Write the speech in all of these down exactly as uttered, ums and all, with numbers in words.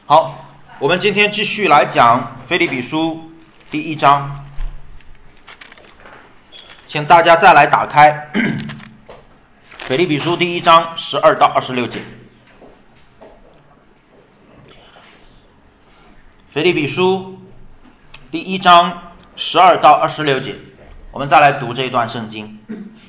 好，我们今天继续来讲腓立比书第一章，请大家再来打开腓立比书第一章十二到二十六节。腓立比书第一章十二到二十六节，我们再来读这一段圣经。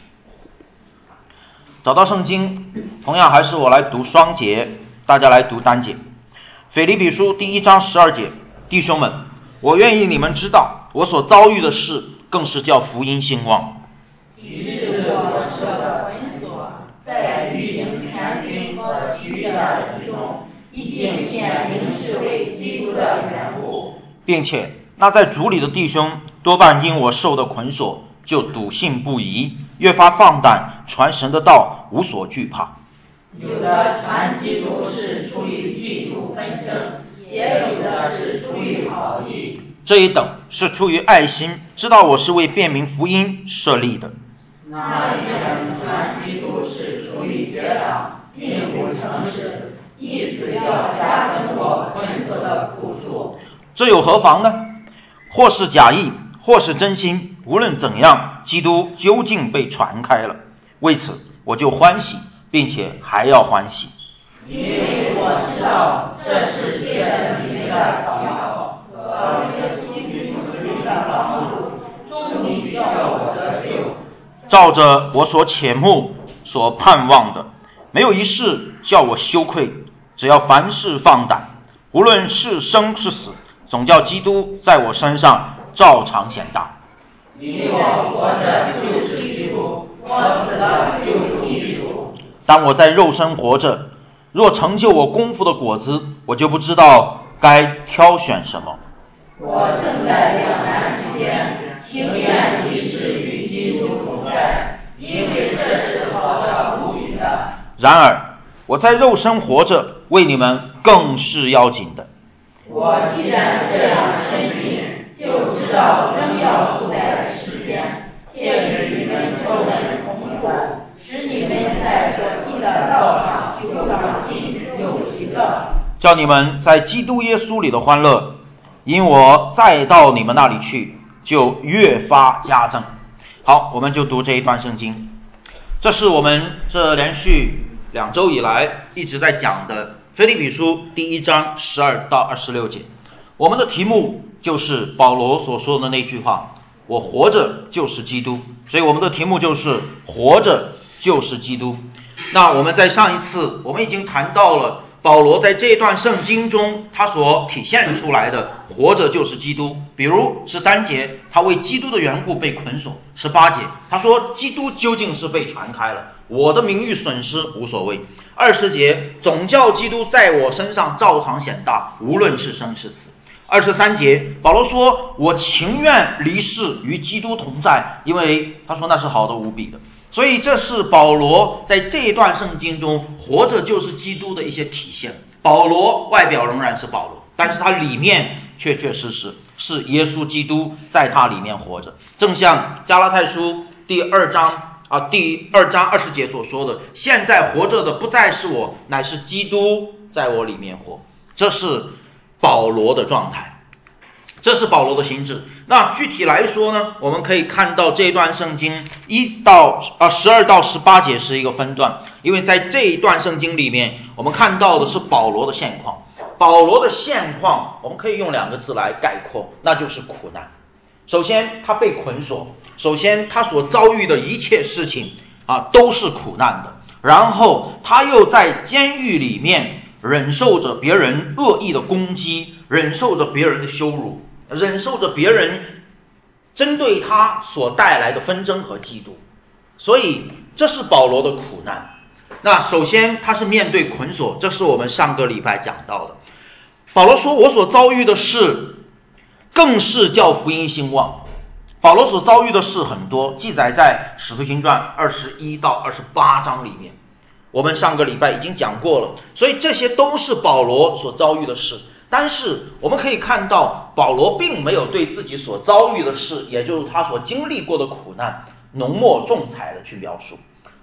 找到圣经，同样还是我来读双节，大家来读单节。腓立比书第一章十二节，弟兄们，我愿意你们知道，我所遭遇的事，更是叫福音兴旺。 以致我受的捆锁，在御营全军和其余的人中，已经显明是为基督的缘故， 并且那在主里的弟兄，多半因我受的捆锁，就笃信不疑，越发放胆传神的道，无所惧怕。 有的传基督是出于嫉妒纷争，也有的是出于好意。 这一等是出于爱心，知道我是为辨明福音设立的。 那一等传基督是出于结党，并不诚实，意思要加增我捆锁的苦楚。 这有何妨呢？或是假意，或是真心，无论怎样，基督究竟被传开了。为此，我就欢喜，并且还要欢喜， 因为我知道这是借着你们的祈祷和耶稣基督的帮助，终于叫我得救。 照着我所切慕、所盼望的，没有一事叫我羞愧。只要凡事放胆，无论是生是死，总叫基督在我身上照常显大。 因我活着就是基督，我死了就益主。 当我在肉身活着，若成就我功夫的果子，我就不知道该挑选什么。 我正在两难之间，情愿离世与基督同在，因为这是好的无比的。 然而我在肉身活着，为你们更是要紧的。 我既然这样深信，就知道仍要住在世间，且与你们众人同住，使你们在所信的道上又长进又喜乐， 叫你们在基督耶稣里的欢乐，因我再到你们那里去，就越发加增。好，我们就读这一段圣经。这是我们这连续两周以来一直在讲的腓立比书第一章十二到二十六节。我们的题目就是保罗所说的那句话，我活着就是基督。所以我们的题目就是活着就是基督。那我们在上一次我们已经谈到了保罗在这段圣经中他所体现出来的活着就是基督。比如十三节，他为基督的缘故被捆锁；十八节，他说基督究竟是被传开了，我的名誉损失无所谓；二十节，总叫基督在我身上照常显大，无论是生是死；二十三节，保罗说我情愿离世与基督同在，因为他说那是好的无比的。所以这是保罗在这一段圣经中活着就是基督的一些体现。保罗外表仍然是保罗，但是他里面确确实实是耶稣基督在他里面活着。正像加拉太书第二章啊，第二章二十节所说的，现在活着的不再是我，乃是基督在我里面活。这是保罗的状态，这是保罗的心志。那具体来说呢，我们可以看到这段圣经一到啊十二到十八节是一个分段，因为在这一段圣经里面，我们看到的是保罗的现况。保罗的现况，我们可以用两个字来概括，那就是苦难。首先，他被捆锁；首先，他所遭遇的一切事情啊都是苦难的。然后，他又在监狱里面忍受着别人恶意的攻击，忍受着别人的羞辱，忍受着别人针对他所带来的纷争和嫉妒。所以这是保罗的苦难。那首先他是面对捆锁，这是我们上个礼拜讲到的。保罗说我所遭遇的事更是叫福音兴旺。保罗所遭遇的事很多，记载在使徒行传二十一到二十八章里面，我们上个礼拜已经讲过了。所以这些都是保罗所遭遇的事。但是我们可以看到，保罗并没有对自己所遭遇的事，也就是他所经历过的苦难浓墨重彩的去描述。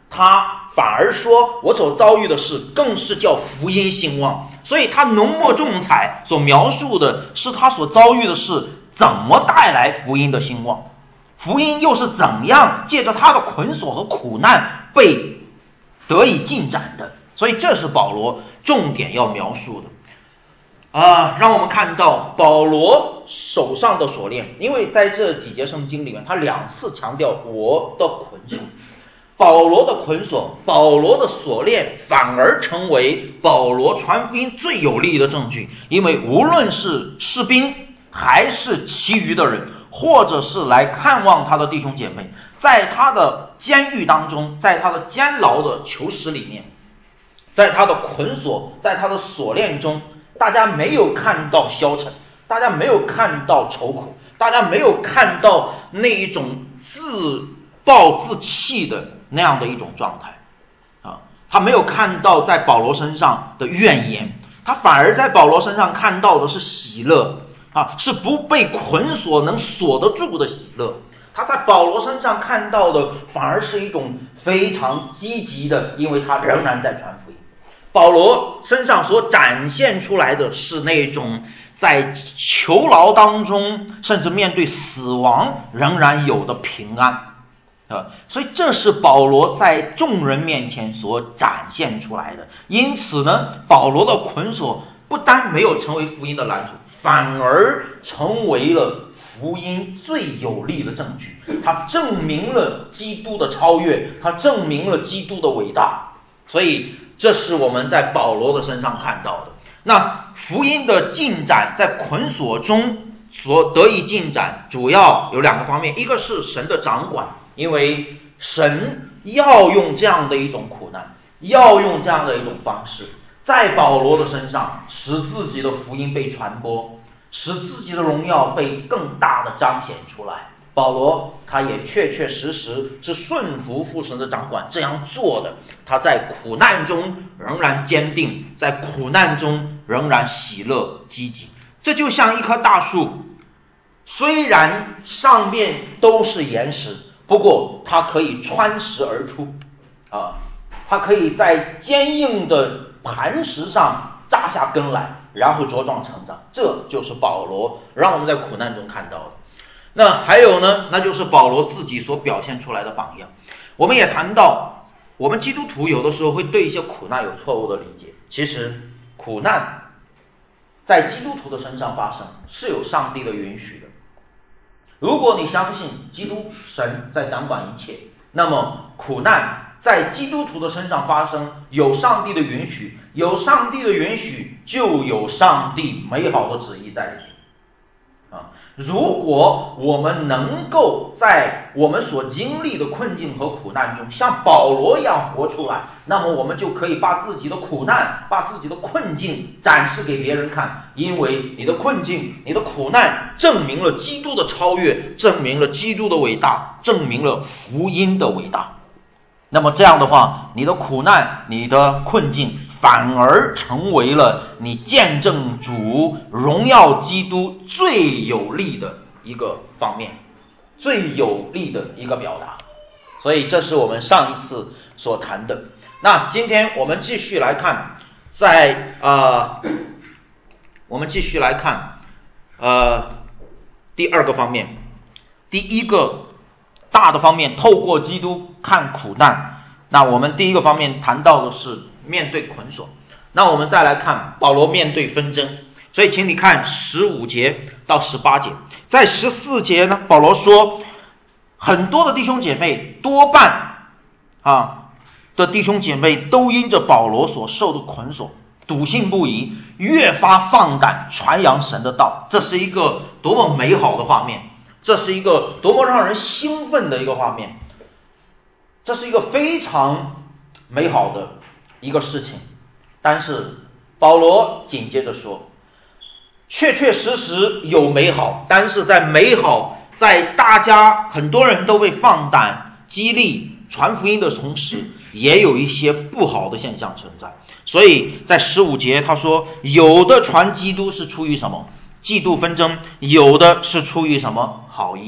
他反而说我所遭遇的事更是叫福音兴旺，所以他浓墨重彩所描述的是他所遭遇的事怎么带来福音的兴旺，福音又是怎样借着他的捆锁和苦难被得以进展的。所以这是保罗重点要描述的啊，让我们看到保罗手上的锁链，因为在这几节圣经里面他两次强调我的捆锁，保罗的捆锁，保罗的锁链反而成为保罗传福音最有力的证据。因为无论是士兵还是其余的人，或者是来看望他的弟兄姐妹，在他的监狱当中，在他的监牢的囚室里面，在他的捆锁，在他的锁链中，大家没有看到消沉，大家没有看到愁苦，大家没有看到那一种自暴自弃的那样的一种状态啊，他没有看到在保罗身上的怨言，他反而在保罗身上看到的是喜乐啊，是不被捆锁能锁得住的喜乐。他在保罗身上看到的反而是一种非常积极的，因为他仍然在传福音。保罗身上所展现出来的是那种在囚牢当中，甚至面对死亡仍然有的平安啊，所以这是保罗在众人面前所展现出来的。因此呢，保罗的捆锁不单没有成为福音的拦阻，反而成为了福音最有力的证据。它证明了基督的超越，它证明了基督的伟大。所以这是我们在保罗的身上看到的。那福音的进展在捆锁中所得以进展，主要有两个方面，一个是神的掌管，因为神要用这样的一种苦难，要用这样的一种方式，在保罗的身上使自己的福音被传播，使自己的荣耀被更大的彰显出来。保罗他也确确实实是顺服父神的掌管这样做的，他在苦难中仍然坚定，在苦难中仍然喜乐积极。这就像一棵大树，虽然上面都是岩石，不过它可以穿石而出啊，它可以在坚硬的磐石上扎下根来，然后茁壮成长。这就是保罗让我们在苦难中看到的。那还有呢，那就是保罗自己所表现出来的榜样。我们也谈到，我们基督徒有的时候会对一些苦难有错误的理解。其实苦难在基督徒的身上发生是有上帝的允许的。如果你相信基督神在掌管一切，那么苦难在基督徒的身上发生有上帝的允许，有上帝的允许就有上帝美好的旨意在里面啊。如果我们能够在我们所经历的困境和苦难中像保罗一样活出来，那么我们就可以把自己的苦难，把自己的困境展示给别人看。因为你的困境，你的苦难证明了基督的超越，证明了基督的伟大，证明了福音的伟大。那么这样的话，你的苦难，你的困境反而成为了你见证主荣耀基督最有力的一个方面，最有力的一个表达。所以这是我们上一次所谈的。那今天我们继续来看，在呃，我们继续来看呃第二个方面。第一个大的方面，透过基督看苦难。那我们第一个方面谈到的是面对捆锁。那我们再来看保罗面对纷争。所以请你看十五节到十八节。在十四节呢，保罗说很多的弟兄姐妹，多半啊的弟兄姐妹都因着保罗所受的捆锁笃信不疑，越发放胆传扬神的道。这是一个多么美好的画面，这是一个多么让人兴奋的一个画面，这是一个非常美好的一个事情。但是保罗紧接着说，确确实实有美好，但是在美好，在大家很多人都被放胆激励传福音的同时，也有一些不好的现象存在。所以在十五节他说，有的传基督是出于什么？嫉妒纷争，有的是出于什么？好意。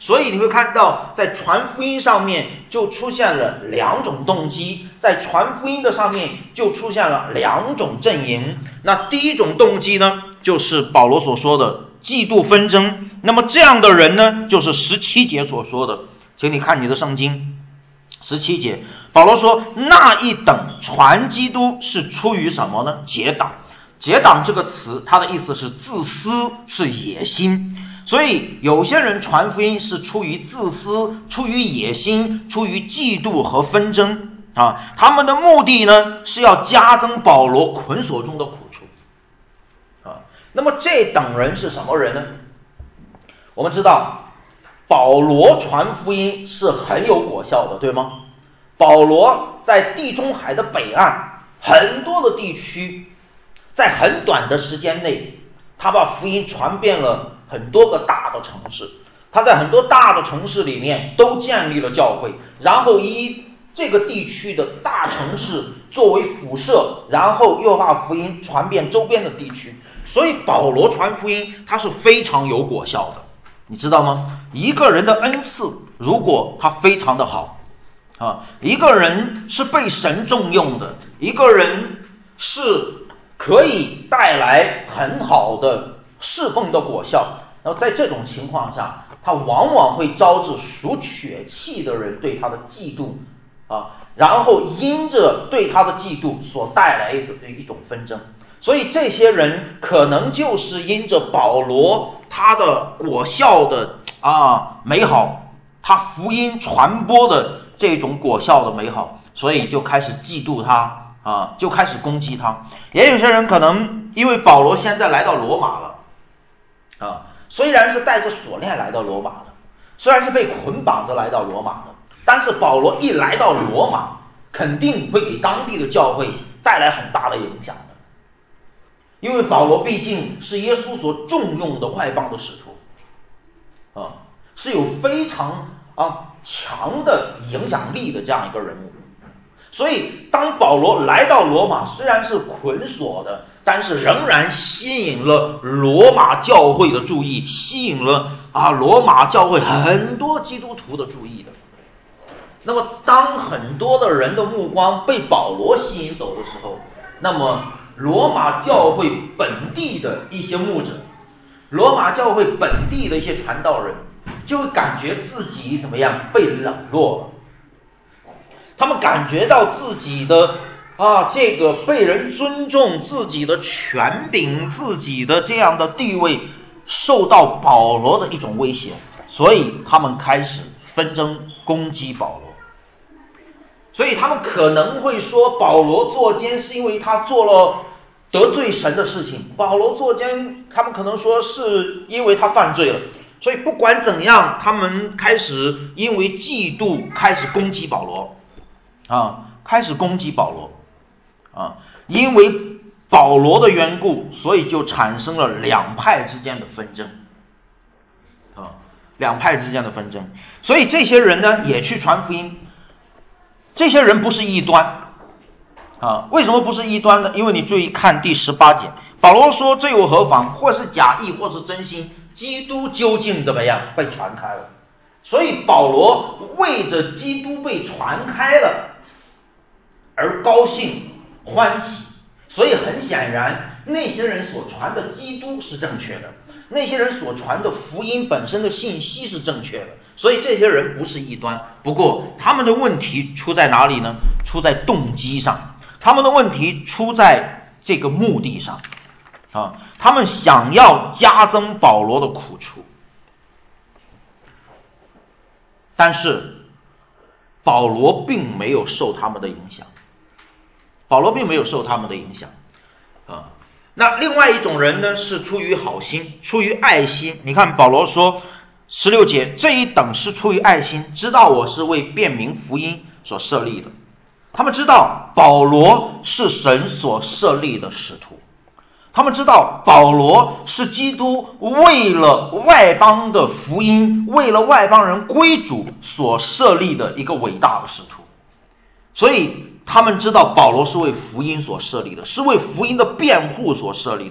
所以你会看到在传福音上面就出现了两种动机，在传福音的上面就出现了两种阵营。那第一种动机呢，就是保罗所说的嫉妒纷争。那么这样的人呢，就是十七节所说的，请你看你的圣经十七节，保罗说那一等传基督是出于什么呢？结党。结党这个词它的意思是自私，是野心。所以有些人传福音是出于自私，出于野心，出于嫉妒和纷争啊，他们的目的呢是要加增保罗捆锁中的苦楚啊。那么这等人是什么人呢？我们知道保罗传福音是很有果效的，对吗？保罗在地中海的北岸很多的地区，在很短的时间内，他把福音传遍了很多个大的城市，他在很多大的城市里面都建立了教会，然后以这个地区的大城市作为辐射，然后又把福音传遍周边的地区。所以保罗传福音他是非常有果效的，你知道吗？一个人的恩赐如果他非常的好啊，一个人是被神重用的，一个人是可以带来很好的侍奉的果效，然后在这种情况下，他往往会招致属血气的人对他的嫉妒啊，然后因着对他的嫉妒所带来的一种纷争。所以这些人可能就是因着保罗他的果效的啊美好，他福音传播的这种果效的美好，所以就开始嫉妒他啊，就开始攻击他。也有些人可能因为保罗现在来到罗马了啊，虽然是带着锁链来到罗马的，虽然是被捆绑着来到罗马的，但是保罗一来到罗马，肯定会给当地的教会带来很大的影响的。因为保罗毕竟是耶稣所重用的外邦的使徒啊，是有非常啊强的影响力的这样一个人物。所以当保罗来到罗马，虽然是捆锁的，但是仍然吸引了罗马教会的注意，吸引了啊罗马教会很多基督徒的注意的。那么当很多的人的目光被保罗吸引走的时候，那么罗马教会本地的一些牧者，罗马教会本地的一些传道人，就会感觉自己怎么样被冷落了。他们感觉到自己的啊这个被人尊重，自己的权柄，自己的这样的地位受到保罗的一种威胁，所以他们开始纷争攻击保罗。所以他们可能会说保罗作奸是因为他做了得罪神的事情，保罗作奸他们可能说是因为他犯罪了。所以不管怎样，他们开始因为嫉妒开始攻击保罗啊，开始攻击保罗啊，因为保罗的缘故，所以就产生了两派之间的纷争啊，两派之间的纷争。所以这些人呢也去传福音，这些人不是异端啊，为什么不是异端呢？因为你注意看第十八节，保罗说这又何妨，或是假意或是真心，基督究竟怎么样被传开了。所以保罗为着基督被传开了而高兴欢喜，所以很显然那些人所传的基督是正确的，那些人所传的福音本身的信息是正确的，所以这些人不是异端。不过他们的问题出在哪里呢？出在动机上，他们的问题出在这个目的上啊，他们想要加增保罗的苦楚。但是保罗并没有受他们的影响，保罗并没有受他们的影响啊。那另外一种人呢，是出于好心，出于爱心。你看保罗说十六节，这一等是出于爱心，知道我是为辨明福音所设立的。他们知道保罗是神所设立的使徒，他们知道保罗是基督为了外邦的福音，为了外邦人归主所设立的一个伟大的使徒。所以他们知道保罗是为福音所设立的，是为福音的辩护所设立的。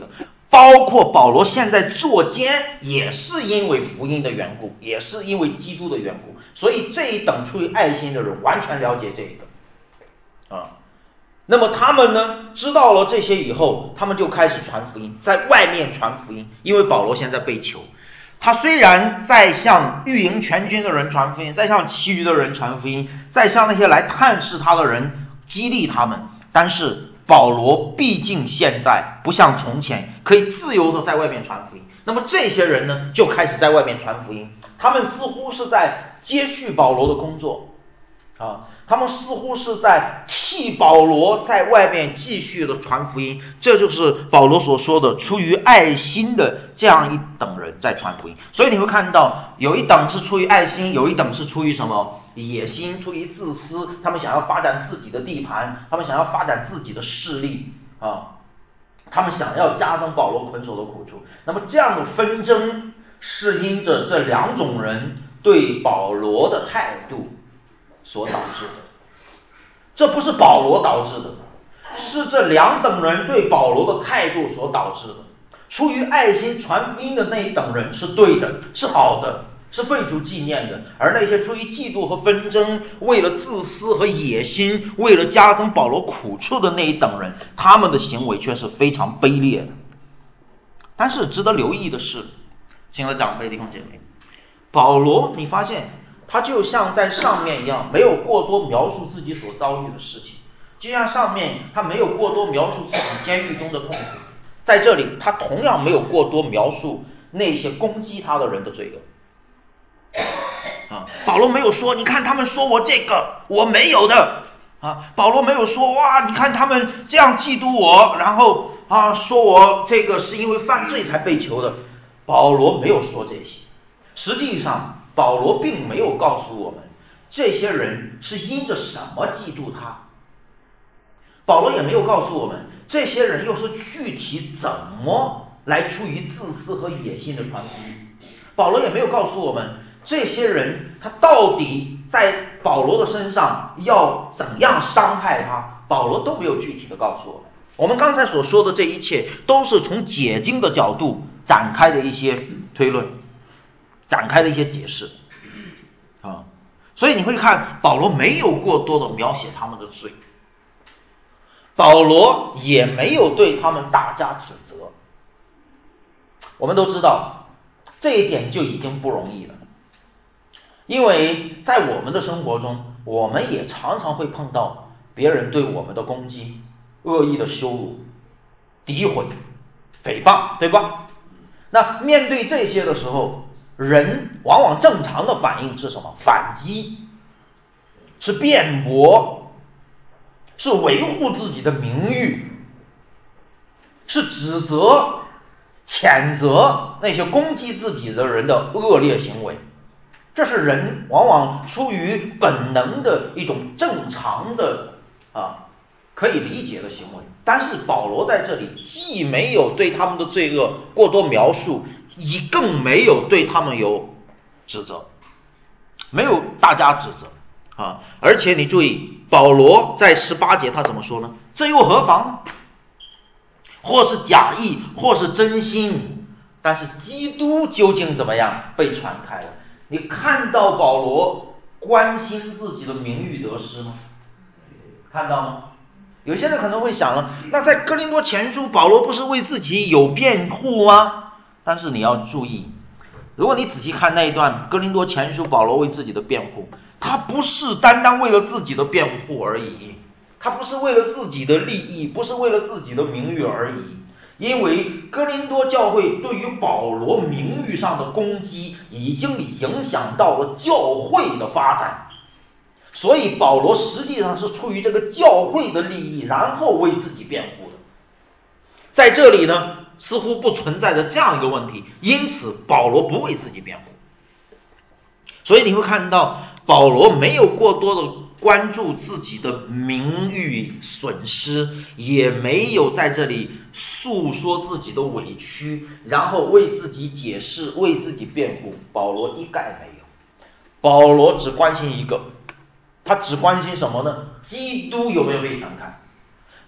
包括保罗现在作监，也是因为福音的缘故，也是因为基督的缘故。所以这一等出于爱心的人完全了解这个啊。那么他们呢，知道了这些以后，他们就开始传福音，在外面传福音。因为保罗现在被囚，他虽然在向御营全军的人传福音，在向其余的人传福音，在向那些来探视他的人激励他们，但是保罗毕竟现在不像从前可以自由的在外面传福音。那么这些人呢，就开始在外面传福音，他们似乎是在接续保罗的工作啊，他们似乎是在替保罗在外面继续的传福音。这就是保罗所说的出于爱心的这样一等人在传福音。所以你会看到有一等是出于爱心，有一等是出于什么？野心，出于自私，他们想要发展自己的地盘，他们想要发展自己的势力啊，他们想要加增保罗捆锁的苦处。那么这样的纷争是因着这两种人对保罗的态度所导致的，这不是保罗导致的，是这两等人对保罗的态度所导致的。出于爱心传福音的那一等人是对的，是好的，是被主纪念的，而那些出于嫉妒和纷争，为了自私和野心，为了加增保罗苦处的那一等人，他们的行为却是非常卑劣的。但是值得留意的是，亲爱的长辈弟兄姐妹，保罗你发现他就像在上面一样，没有过多描述自己所遭遇的事情，就像上面他没有过多描述自己监狱中的痛苦，在这里他同样没有过多描述那些攻击他的人的罪恶啊。保罗没有说你看他们说我这个我没有的啊，保罗没有说哇你看他们这样嫉妒我，然后啊说我这个是因为犯罪才被囚的。保罗没有说这些，实际上保罗并没有告诉我们这些人是因着什么嫉妒他，保罗也没有告诉我们这些人又是具体怎么来出于自私和野心的传福音，保罗也没有告诉我们这些人他到底在保罗的身上要怎样伤害他，保罗都没有具体的告诉我们。我们刚才所说的这一切都是从解经的角度展开的一些推论，展开的一些解释啊，所以你会看保罗没有过多的描写他们的罪，保罗也没有对他们大加指责。我们都知道这一点就已经不容易了，因为在我们的生活中，我们也常常会碰到别人对我们的攻击、恶意的羞辱、诋毁、诽谤，对吧？那面对这些的时候，人往往正常的反应是什么？反击，是辩驳，是维护自己的名誉，是指责、谴责那些攻击自己的人的恶劣行为。这是人往往出于本能的一种正常的啊可以理解的行为。但是保罗在这里既没有对他们的罪恶过多描述，也更没有对他们有指责，没有大家指责啊。而且你注意保罗在十八节他怎么说呢？这又何妨呢？或是假意或是真心，但是基督究竟怎么样被传开了？你看到保罗关心自己的名誉得失吗？看到吗？有些人可能会想了，那在哥林多前书保罗不是为自己有辩护吗？但是你要注意，如果你仔细看那一段哥林多前书保罗为自己的辩护，他不是单单为了自己的辩护而已，他不是为了自己的利益，不是为了自己的名誉而已。因为哥林多教会对于保罗名誉上的攻击已经影响到了教会的发展，所以保罗实际上是出于这个教会的利益，然后为自己辩护的。在这里呢，似乎不存在着这样一个问题，因此保罗不为自己辩护。所以你会看到保罗没有过多的关注自己的名誉损失，也没有在这里诉说自己的委屈，然后为自己解释，为自己辩护。保罗一概没有，保罗只关心一个，他只关心什么呢？基督有没有被传开？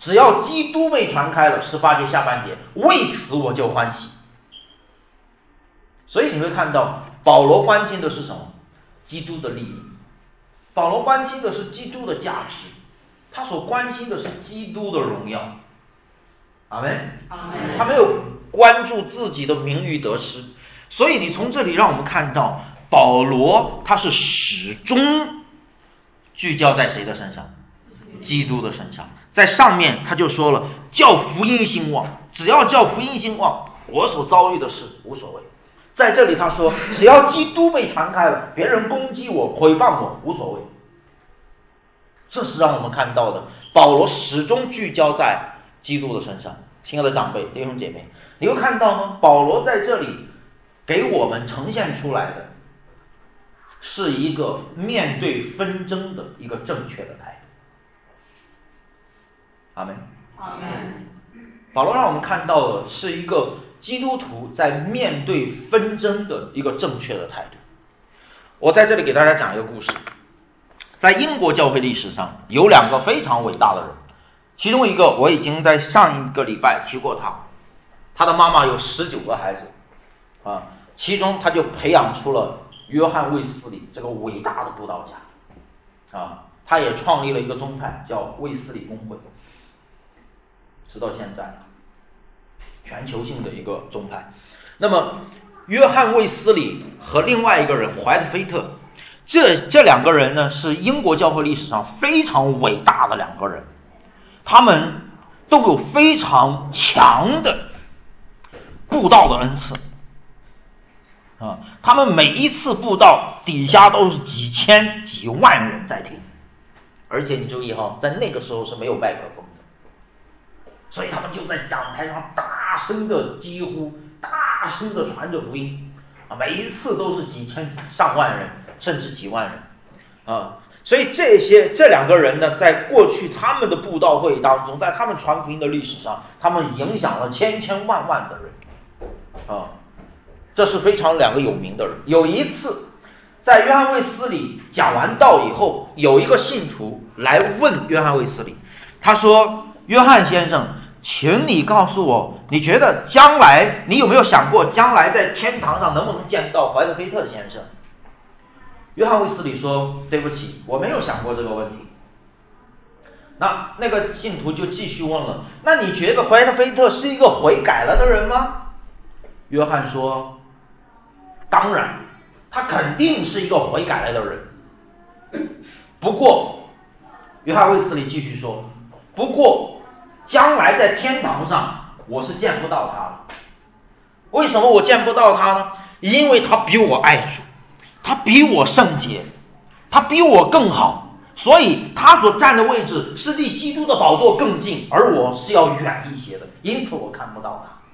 只要基督被传开了，十八节下半节，为此我就欢喜。所以你会看到保罗关心的是什么？基督的利益。保罗关心的是基督的价值，他所关心的是基督的荣耀。阿们。他没有关注自己的名誉得失。所以你从这里让我们看到保罗他是始终聚焦在谁的身上？基督的身上。在上面他就说了，叫福音兴旺，只要叫福音兴旺，我所遭遇的事无所谓。在这里他说，只要基督被传开了，别人攻击我毁谤我无所谓。这是让我们看到的保罗始终聚焦在基督的身上。亲爱的长辈弟兄姐妹，你会看到呢，保罗在这里给我们呈现出来的是一个面对纷争的一个正确的态度。阿们。 阿们。 保罗让我们看到的是一个基督徒在面对纷争的一个正确的态度。我在这里给大家讲一个故事。在英国教会历史上有两个非常伟大的人，其中一个我已经在上一个礼拜提过他，他的妈妈有十九个孩子啊，其中他就培养出了约翰卫斯理这个伟大的布道家啊，他也创立了一个宗派叫卫斯理公会，直到现在全球性的一个宗派。那么约翰卫斯理和另外一个人怀特菲特，这这两个人呢是英国教会历史上非常伟大的两个人，他们都有非常强的布道的恩赐啊，他们每一次布道底下都是几千几万人在听，而且你注意哈，在那个时候是没有麦克风的，所以他们就在讲台上大声的疾呼，大声的传着福音啊，每一次都是几千上万人甚至几万人啊。所以这些这两个人呢，在过去他们的布道会当中，在他们传福音的历史上，他们影响了千千万万的人啊，这是非常两个有名的人。有一次在约翰卫斯理讲完道以后，有一个信徒来问约翰卫斯理，他说，约翰先生，请你告诉我，你觉得将来你有没有想过将来在天堂上能不能见到怀特菲特先生？约翰卫斯理说，对不起，我没有想过这个问题。那那个信徒就继续问了，那你觉得怀特菲特是一个悔改了的人吗？约翰说，当然，他肯定是一个悔改了的人。不过约翰卫斯理继续说，不过将来在天堂上我是见不到他了。为什么我见不到他呢？因为他比我爱主，他比我圣洁，他比我更好，所以他所站的位置是离基督的宝座更近，而我是要远一些的，因此我看不到他。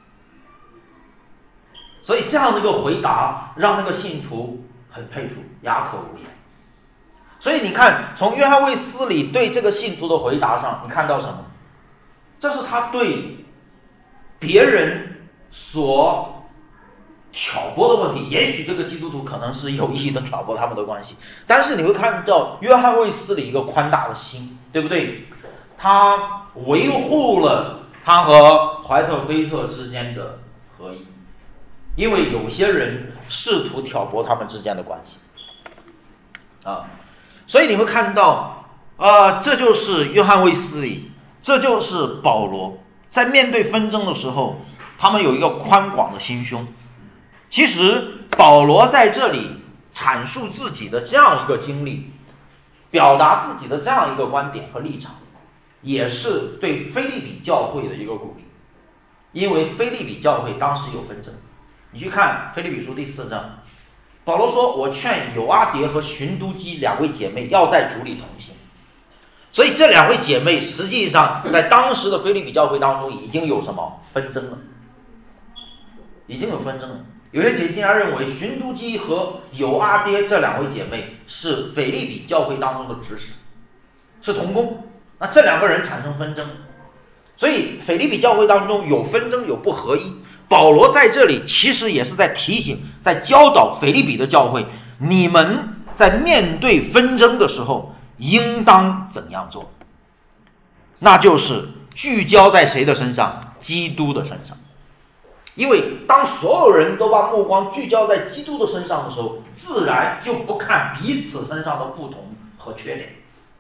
所以这样的一个回答让那个信徒很佩服，哑口无言。所以你看，从约翰卫斯理对这个信徒的回答上，你看到什么？这是他对别人所挑拨的问题，也许这个基督徒可能是有意的挑拨他们的关系，但是你会看到约翰卫斯理一个宽大的心，对不对？他维护了他和怀特菲特之间的合一，因为有些人试图挑拨他们之间的关系啊，所以你会看到呃，这就是约翰卫斯理，这就是保罗，在面对纷争的时候，他们有一个宽广的心胸。其实保罗在这里阐述自己的这样一个经历，表达自己的这样一个观点和立场，也是对腓立比教会的一个鼓励。因为腓立比教会当时有纷争，你去看腓立比书第四章，保罗说，我劝友阿迭和寻都基两位姐妹要在主里同行。所以这两位姐妹实际上在当时的腓立比教会当中已经有什么纷争了，已经有纷争了。有些解经家认为寻都基和友阿爹这两位姐妹是腓立比教会当中的执事，是同工，那这两个人产生纷争，所以腓立比教会当中有纷争，有不合一。保罗在这里其实也是在提醒，在教导腓立比的教会，你们在面对纷争的时候应当怎样做。 那就是聚焦在谁的身上？基督的身上。因为当所有人都把目光聚焦在基督的身上的时候，自然就不看彼此身上的不同和缺点，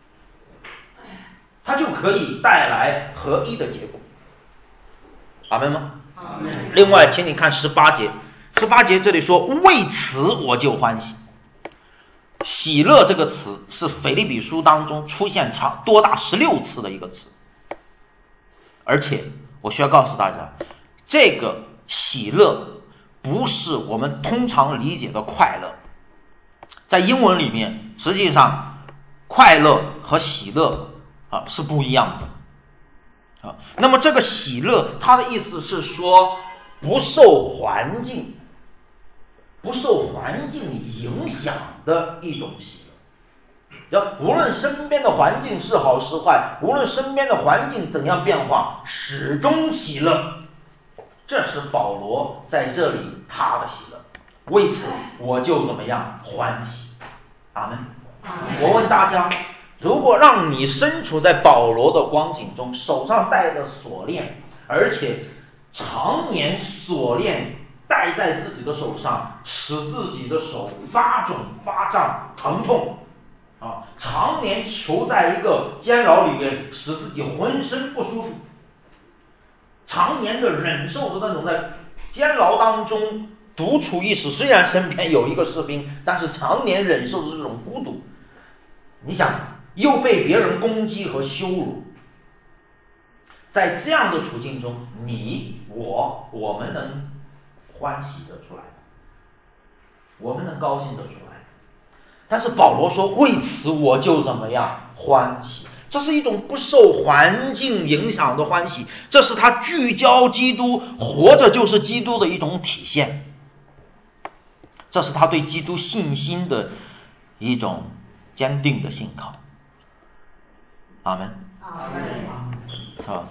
它就可以带来合一的结果。阿们吗？ 阿们。 另外请你看十八节，十八节这里说，为此我就欢喜。喜乐这个词是腓立比书当中出现长多达十六次的一个词，而且我需要告诉大家，这个喜乐不是我们通常理解的快乐。在英文里面，实际上快乐和喜乐啊是不一样的啊。那么这个喜乐，它的意思是说不受环境不受环境影响的一种喜乐。无论身边的环境是好是坏，无论身边的环境怎样变化，始终喜乐。这是保罗在这里他的喜乐，为此我就怎么样欢喜。阿们。我问大家，如果让你身处在保罗的光景中，手上戴着锁链，而且常年锁链戴在自己的手上，使自己的手发肿发胀疼痛啊，常年囚在一个监牢里面，使自己浑身不舒服，常年的忍受着那种在监牢当中独处一室，虽然身边有一个士兵，但是常年忍受着这种孤独。你想，又被别人攻击和羞辱，在这样的处境中，你我我们能欢喜得出来，我们能高兴得出来。但是保罗说，为此我就怎么样欢喜。这是一种不受环境影响的欢喜，这是他聚焦基督，活着就是基督的一种体现，这是他对基督信心的一种坚定的信靠。阿们。 阿们。 好，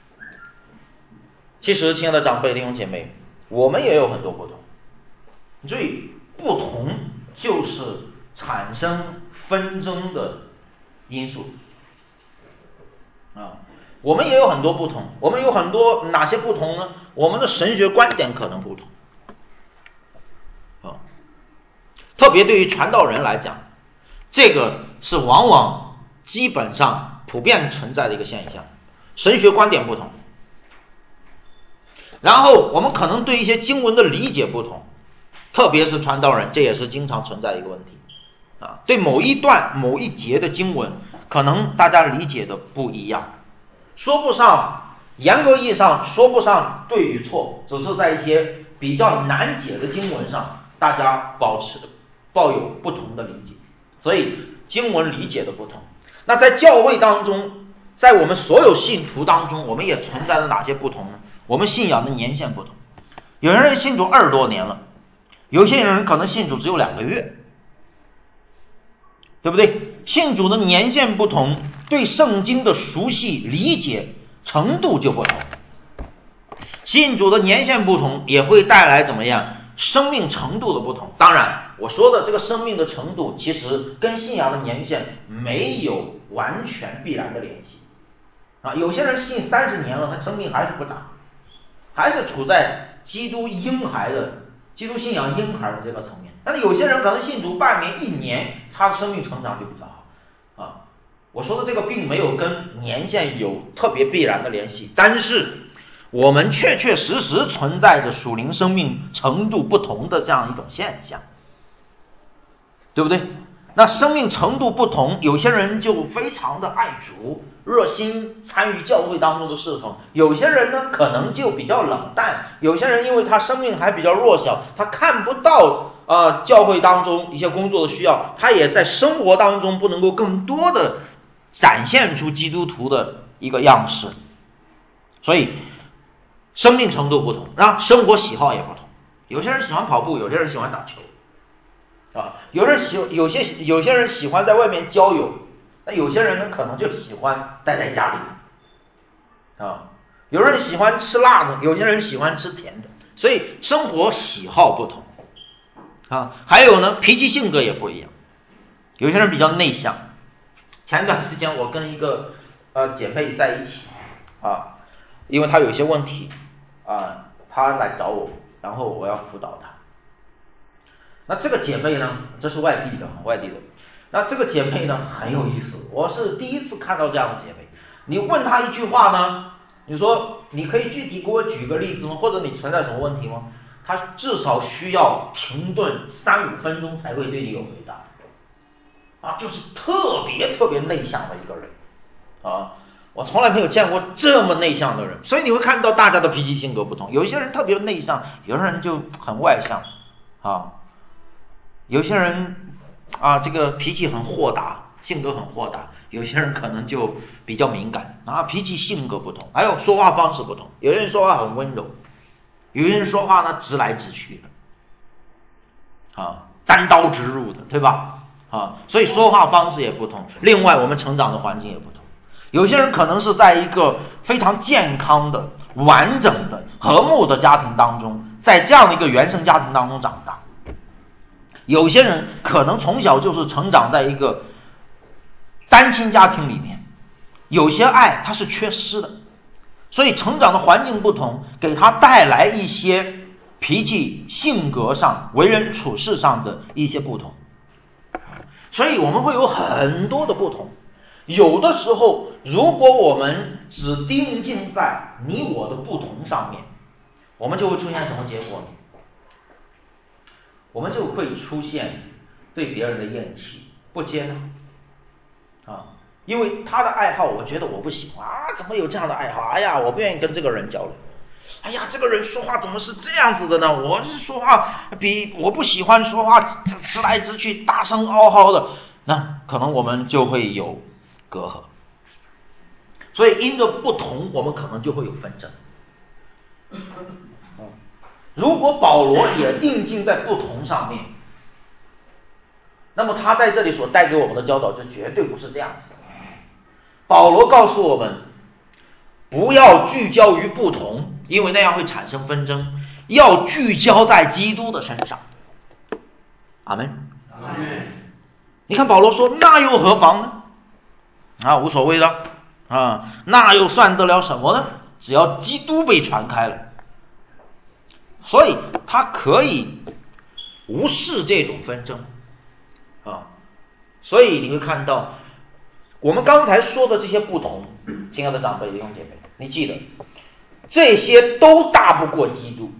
其实亲爱的长辈弟兄姐妹，我们也有很多不同，所以不同就是产生纷争的因素啊。我们也有很多不同，我们有很多哪些不同呢？我们的神学观点可能不同啊，特别对于传道人来讲，这个是往往基本上普遍存在的一个现象，神学观点不同。然后我们可能对一些经文的理解不同，特别是传道人，这也是经常存在的一个问题啊。对某一段某一节的经文，可能大家理解的不一样，说不上，严格意义上说不上对与错，只是在一些比较难解的经文上，大家保持抱有不同的理解，所以经文理解的不同。那在教会当中，在我们所有信徒当中，我们也存在着哪些不同呢？我们信仰的年限不同，有人信主二十多年了，有些人可能信主只有两个月，对不对？信主的年限不同，对圣经的熟悉理解程度就不同。信主的年限不同，也会带来怎么样生命程度的不同。当然我说的这个生命的程度，其实跟信仰的年限没有完全必然的联系啊。有些人信三十年了，他生命还是不长，还是处在基督婴孩的基督信仰婴孩的这个层面。但是有些人可能信主半年一年，他的生命成长就比较好啊。我说的这个并没有跟年限有特别必然的联系，但是我们确确实实存在着属灵生命程度不同的这样一种现象，对不对？那生命程度不同，有些人就非常的爱主，热心参与教会当中的侍奉，有些人呢可能就比较冷淡，有些人因为他生命还比较弱小，他看不到呃教会当中一些工作的需要，他也在生活当中不能够更多的展现出基督徒的一个样式。所以生命程度不同，然后生活喜好也不同，有些人喜欢跑步，有些人喜欢打球啊，有人喜有些有些人喜欢在外面交友，那有些人呢可能就喜欢待在家里啊。有人喜欢吃辣的，有些人喜欢吃甜的，所以生活喜好不同啊。还有呢，脾气性格也不一样，有些人比较内向。前一段时间我跟一个呃姐妹在一起啊，因为她有一些问题啊，她来找我，然后我要辅导她。那这个姐妹呢，这是外地的，外地的。那这个姐妹呢很有意思，我是第一次看到这样的姐妹。你问她一句话呢，你说你可以具体给我举个例子吗？或者你存在什么问题吗？她至少需要停顿三五分钟才会对你有回答。啊，就是特别特别内向的一个人啊，我从来没有见过这么内向的人。所以你会看到大家的脾气性格不同，有些人特别内向，有些人就很外向啊，有些人啊这个脾气很豁达，性格很豁达，有些人可能就比较敏感啊，脾气性格不同，还有说话方式不同，有些人说话很温柔，有些人说话呢直来直去的啊，单刀直入的，对吧？啊，所以说话方式也不同。另外，我们成长的环境也不同。有些人可能是在一个非常健康的、完整的、和睦的家庭当中，在这样的一个原生家庭当中长大。有些人可能从小就是成长在一个单亲家庭里面，有些爱他是缺失的，所以成长的环境不同，给他带来一些脾气、性格上、为人处事上的一些不同。所以我们会有很多的不同，有的时候如果我们只盯睛在你我的不同上面，我们就会出现什么结果呢？我们就会出现对别人的厌弃、不接纳啊，因为他的爱好我觉得我不喜欢啊，怎么有这样的爱好？哎呀，我不愿意跟这个人交流。哎呀，这个人说话怎么是这样子的呢？我是说话比我不喜欢说话直来直去、大声嗷嚎的，那可能我们就会有隔阂。所以因着不同，我们可能就会有纷争。如果保罗也定睛在不同上面，那么他在这里所带给我们的教导就绝对不是这样子。保罗告诉我们，不要聚焦于不同，因为那样会产生纷争，要聚焦在基督的身上。阿们。 阿们。 你看保罗说，那又何妨呢？啊，无所谓的啊，那又算得了什么呢？只要基督被传开了，所以他可以无视这种纷争啊。所以你会看到，我们刚才说的这些不同，亲爱的长辈、弟兄姐妹，你记得，这些都大不过基督。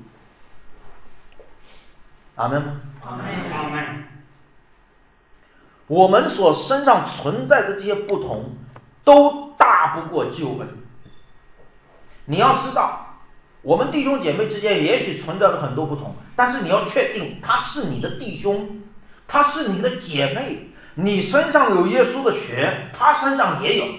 阿们。 阿们。阿们。 我们所身上存在的这些不同，都大不过救恩。你要知道，我们弟兄姐妹之间也许存在着很多不同，但是你要确定他是你的弟兄，他是你的姐妹，你身上有耶稣的血，他身上也有。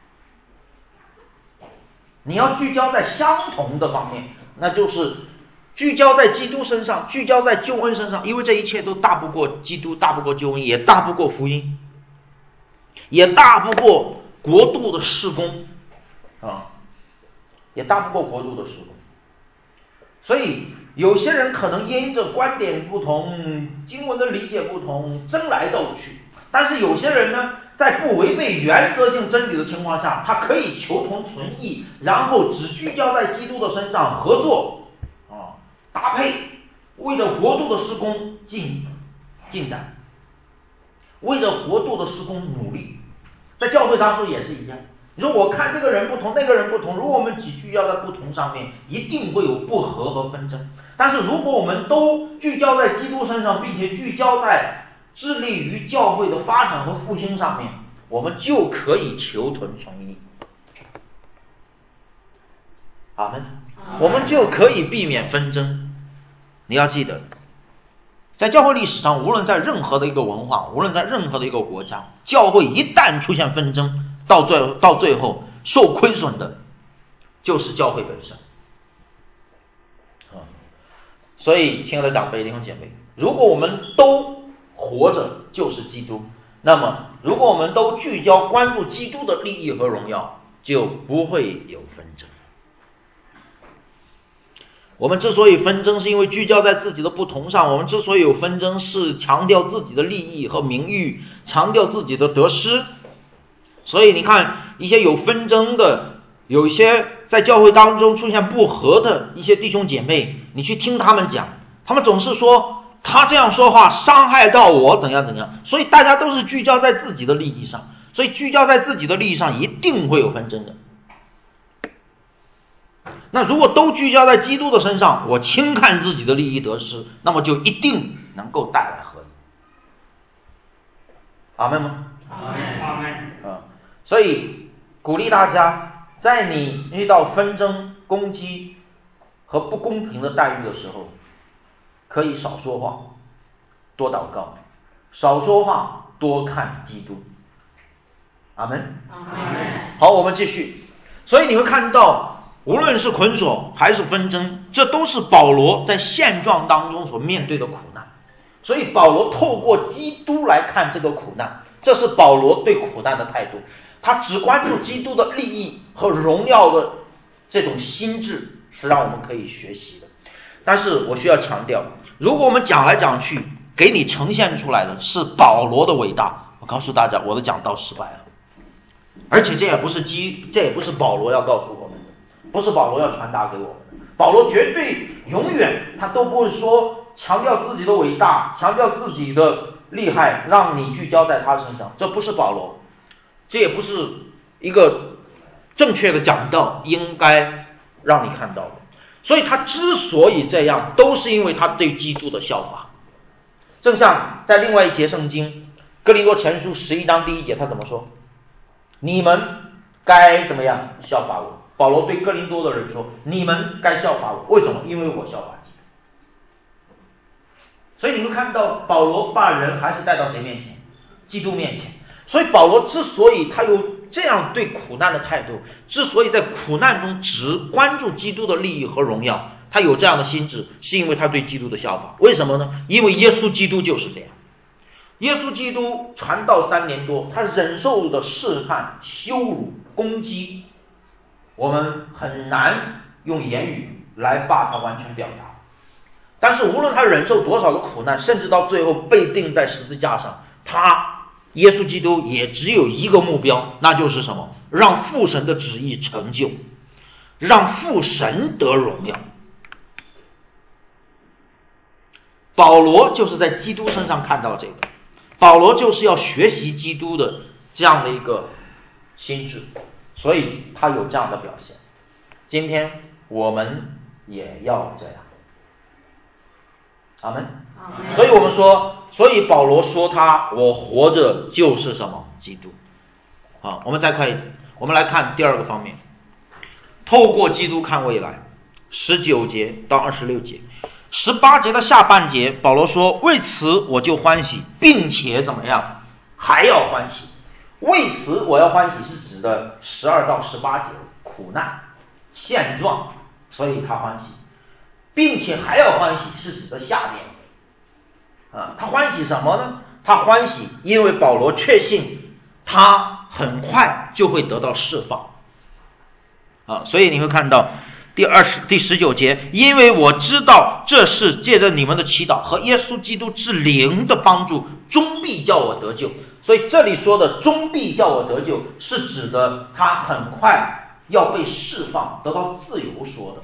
你要聚焦在相同的方面，那就是聚焦在基督身上，聚焦在救恩身上，因为这一切都大不过基督，大不过救恩，也大不过福音，也大不过国度的事工啊，也大不过国度的事工。所以有些人可能因着观点不同、经文的理解不同，争来斗去，但是有些人呢，在不违背原则性真理的情况下，他可以求同存异，然后只聚焦在基督的身上合作啊，搭配，为着国度的事工进进展，为着国度的事工努力。在教会当中也是一样，如果看这个人不同，那个人不同，如果我们只聚焦在不同上面，一定会有不和和纷争。但是如果我们都聚焦在基督身上，并且聚焦在致力于教会的发展和复兴上面，我们就可以求同存异。阿们。我们就可以避免纷争。你要记得，在教会历史上，无论在任何的一个文化，无论在任何的一个国家，教会一旦出现纷争，到最到最后受亏损的就是教会本身。所以亲爱的长辈、弟兄姐妹，如果我们都活着就是基督，那么如果我们都聚焦关注基督的利益和荣耀，就不会有纷争。我们之所以纷争，是因为聚焦在自己的不同上。我们之所以有纷争，是强调自己的利益和名誉，强调自己的得失。所以你看， 一些有纷争的，有一些在教会当中出现不和的一些弟兄姐妹，你去听他们讲，他们总是说他这样说话伤害到我怎样怎样，所以大家都是聚焦在自己的利益上，所以聚焦在自己的利益上一定会有纷争的。那如果都聚焦在基督的身上，我轻看自己的利益得失，那么就一定能够带来合一。阿们吗？ 阿们，阿们。 啊，所以鼓励大家，在你遇到纷争、攻击和不公平的待遇的时候，可以少说话，多祷告；少说话，多看基督。阿们。 阿们。 好，我们继续。所以你会看到，无论是捆锁还是纷争，这都是保罗在现状当中所面对的苦难。所以保罗透过基督来看这个苦难，这是保罗对苦难的态度。他只关注基督的利益和荣耀的这种心智，是让我们可以学习的。但是我需要强调，如果我们讲来讲去给你呈现出来的是保罗的伟大，我告诉大家，我的讲道失败了。而且这也不是基，这也不是保罗要告诉我们的，不是保罗要传达给我们的。保罗绝对永远他都不会说强调自己的伟大，强调自己的厉害，让你聚焦在他身上，这不是保罗，这也不是一个正确的讲道应该让你看到的。所以他之所以这样，都是因为他对基督的效法。正像在另外一节圣经哥林多前书十一章第一节，他怎么说？你们该怎么样效法我？保罗对哥林多的人说，你们该效法我。为什么？因为我效法基督。所以你会看到保罗把人还是带到谁面前？基督面前。所以保罗之所以他有这样对苦难的态度，之所以在苦难中只关注基督的利益和荣耀，他有这样的心智，是因为他对基督的效法。为什么呢？因为耶稣基督就是这样。耶稣基督传道三年多，他忍受的试探、羞辱、攻击，我们很难用言语来把它完全表达。但是无论他忍受多少的苦难，甚至到最后被钉在十字架上，他耶稣基督也只有一个目标，那就是什么？让父神的旨意成就，让父神得荣耀。保罗就是在基督身上看到这个，保罗就是要学习基督的这样的一个心智，所以他有这样的表现。今天我们也要这样。阿们。所以我们说，所以保罗说他我活着就是什么？基督。好，我们再看，我们来看第二个方面，透过基督看未来，十九节到二十六节。十八节的下半节，保罗说，为此我就欢喜，并且怎么样，还要欢喜。为此我要欢喜是指的十二到十八节苦难现状，所以他欢喜，并且还要欢喜是指的下面啊，他欢喜什么呢？他欢喜因为保罗确信他很快就会得到释放啊，所以你会看到第二十第十九节，因为我知道这是借着你们的祈祷和耶稣基督之灵的帮助，终必叫我得救。所以这里说的终必叫我得救，是指的他很快要被释放，得到自由说的。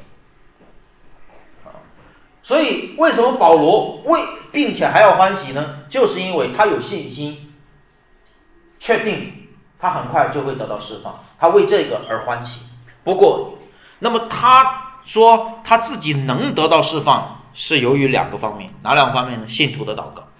所以为什么保罗为并且还要欢喜呢？就是因为他有信心，确定他很快就会得到释放，他为这个而欢喜。不过那么他说他自己能得到释放，是由于两个方面，哪两个方面呢？信徒的祷告。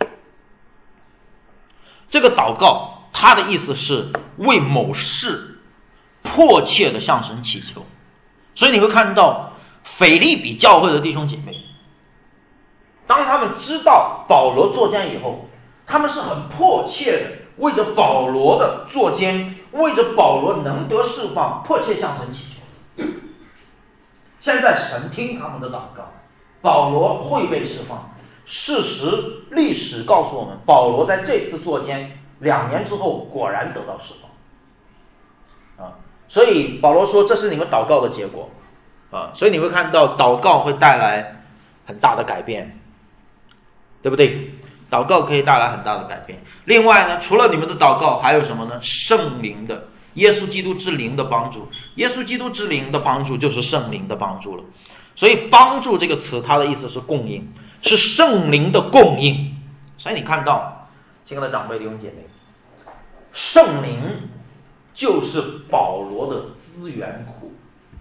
这个祷告他的意思是为某事迫切的向神祈求。所以你会看到腓立比教会的弟兄姐妹，当他们知道保罗坐监以后，他们是很迫切的为着保罗的坐监，为着保罗能得释放，迫切向神祈求。现在神听他们的祷告，保罗会被释放。事实历史告诉我们，保罗在这次坐监两年之后果然得到释放啊，所以保罗说这是你们祷告的结果啊，所以你会看到祷告会带来很大的改变，对不对？祷告可以带来很大的改变。另外呢，除了你们的祷告，还有什么呢？圣灵的耶稣基督之灵的帮助，耶稣基督之灵的帮助就是圣灵的帮助了。所以帮助这个词，它的意思是供应，是圣灵的供应。所以你看到，亲爱的长辈弟兄姐妹，圣灵就是保罗的资源库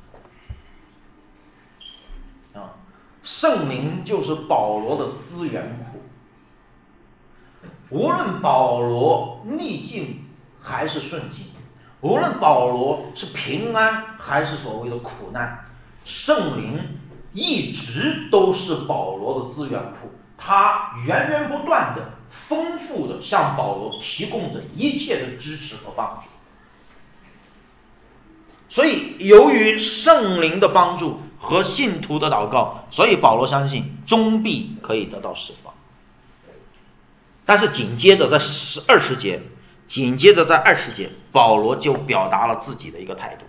啊，圣灵就是保罗的资源库。无论保罗逆境还是顺境，无论保罗是平安还是所谓的苦难，圣灵一直都是保罗的资源库，他源源不断的、丰富的向保罗提供着一切的支持和帮助。所以由于圣灵的帮助和信徒的祷告，所以保罗相信终必可以得到释放。但是紧接着在十二十节，紧接着在二十节，保罗就表达了自己的一个态度。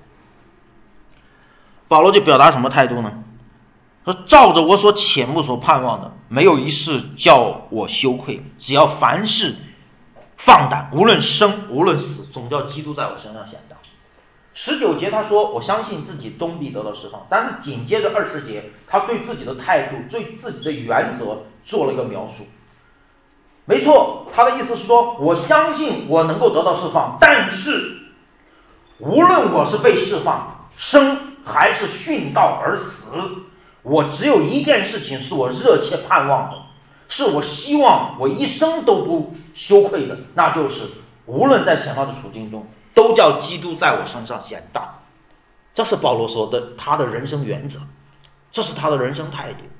保罗就表达什么态度呢？说照着我所切慕所盼望的，没有一事叫我羞愧，只要凡事放胆，无论生无论死，总叫基督在我身上显大。十九节他说我相信自己终必得到释放，但是紧接着二十节他对自己的态度、对自己的原则做了一个描述。没错，他的意思是说，我相信我能够得到释放，但是无论我是被释放，生还是殉道而死，我只有一件事情是我热切盼望的，是我希望我一生都不羞愧的，那就是无论在什么样的处境中，都叫基督在我身上显大。这是保罗说的他的人生原则，这是他的人生态度。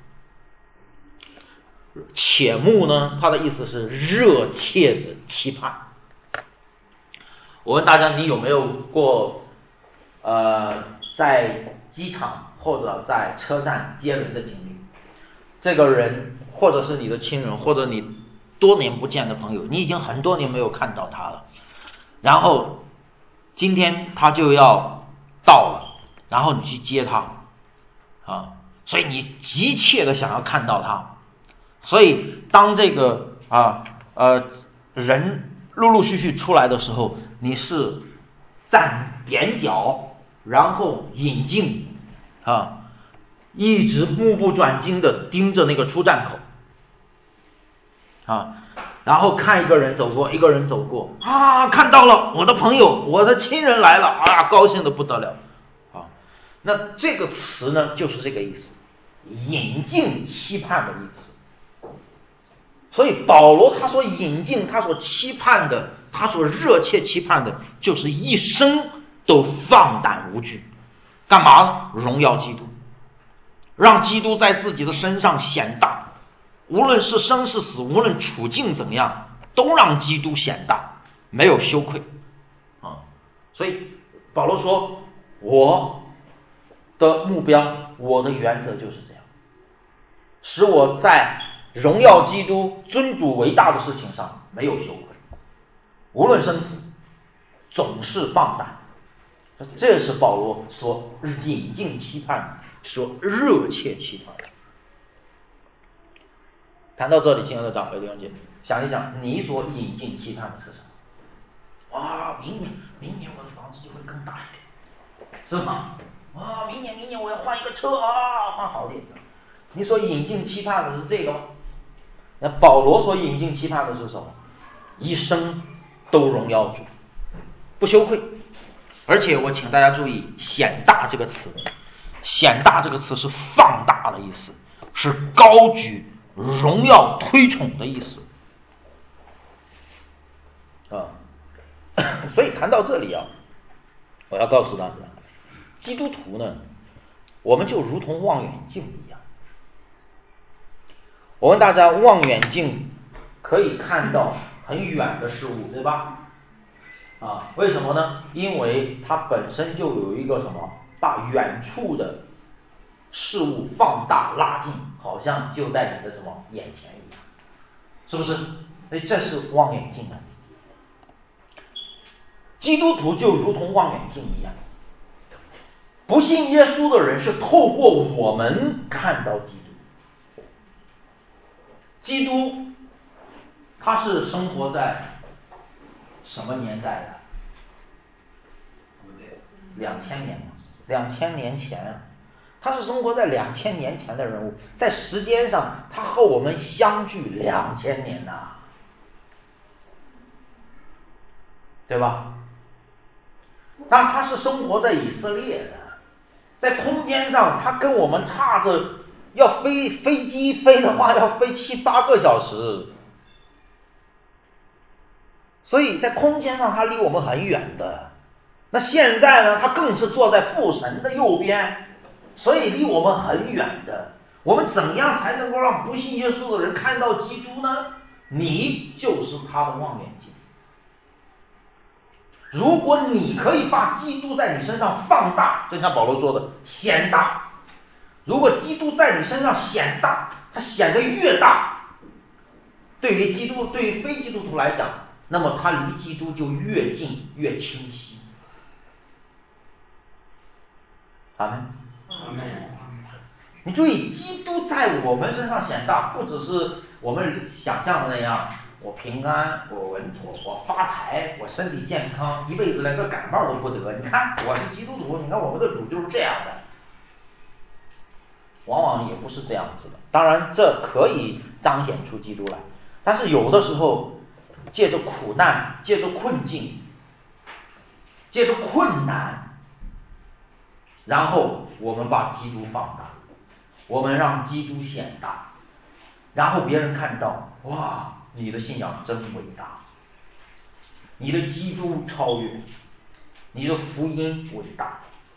切慕呢，他的意思是热切的期盼。我问大家，你有没有过呃在机场或者在车站接人的经历？这个人或者是你的亲人，或者你多年不见的朋友，你已经很多年没有看到他了，然后今天他就要到了，然后你去接他啊，所以你急切的想要看到他。所以当这个啊呃人陆陆续续出来的时候，你是站踮脚，然后引进啊，一直目不转睛的盯着那个出站口啊，然后看一个人走过，一个人走过啊，看到了我的朋友，我的亲人来了啊，高兴的不得了啊。那这个词呢，就是这个意思，引进期盼的意思。所以保罗他所引进，他所期盼的，他所热切期盼的，就是一生都放胆无惧。干嘛呢？荣耀基督，让基督在自己的身上显大，无论是生是死，无论处境怎样，都让基督显大，没有羞愧啊。所以保罗说，我的目标，我的原则就是这样，使我在荣耀基督、尊主为大的事情上没有羞愧，无论生死，总是放胆。这是保罗所引进期盼，所热切期盼。谈到这里，亲爱的长辈弟兄姐妹，想一想，你所引进期盼的是什么？哇，明年，明年我的房子就会更大一点，是吗？哇，明年，明年我要换一个车啊，换好点的。你所引进期盼的是这个吗？那保罗所引进期盼的是什么？一生都荣耀主，不羞愧。而且我请大家注意，显大这个词，显大这个词是放大的意思，是高举、荣耀、推崇的意思啊。所以谈到这里啊，我要告诉大家，基督徒呢，我们就如同望远镜一样。我问大家，望远镜可以看到很远的事物，对吧？啊，为什么呢？因为它本身就有一个什么，把远处的事物放大拉近，好像就在你的什么眼前一样，是不是？哎，这是望远镜啊。基督徒就如同望远镜一样，不信耶稣的人是透过我们看到基督。基督他是生活在什么年代的？ 两千年，两千年前，他是生活在两千年前的人物，在时间上他和我们相距两千年呐、啊，对吧？那他是生活在以色列的，在空间上他跟我们差着，要飞飞机飞的话要飞七八个小时，所以在空间上他离我们很远的。那现在呢，他更是坐在父神的右边，所以离我们很远的。我们怎样才能够让不信耶稣的人看到基督呢？你就是他的望远镜。如果你可以把基督在你身上放大，就像保罗说的显大，如果基督在你身上显大，它显得越大，对于基督对于非基督徒来讲，那么他离基督就越近越清晰。阿们。 阿们。 你注意，基督在我们身上显大，不只是我们想象的那样，我平安，我稳妥，我发财，我身体健康，一辈子连个感冒都不得。你看我是基督徒，你看我们的主就是这样的。往往也不是这样子的，当然这可以彰显出基督来，但是有的时候借着苦难，借着困境，借着困难，然后我们把基督放大，我们让基督显大，然后别人看到，哇，你的信仰真伟大，你的基督超越，你的福音伟大。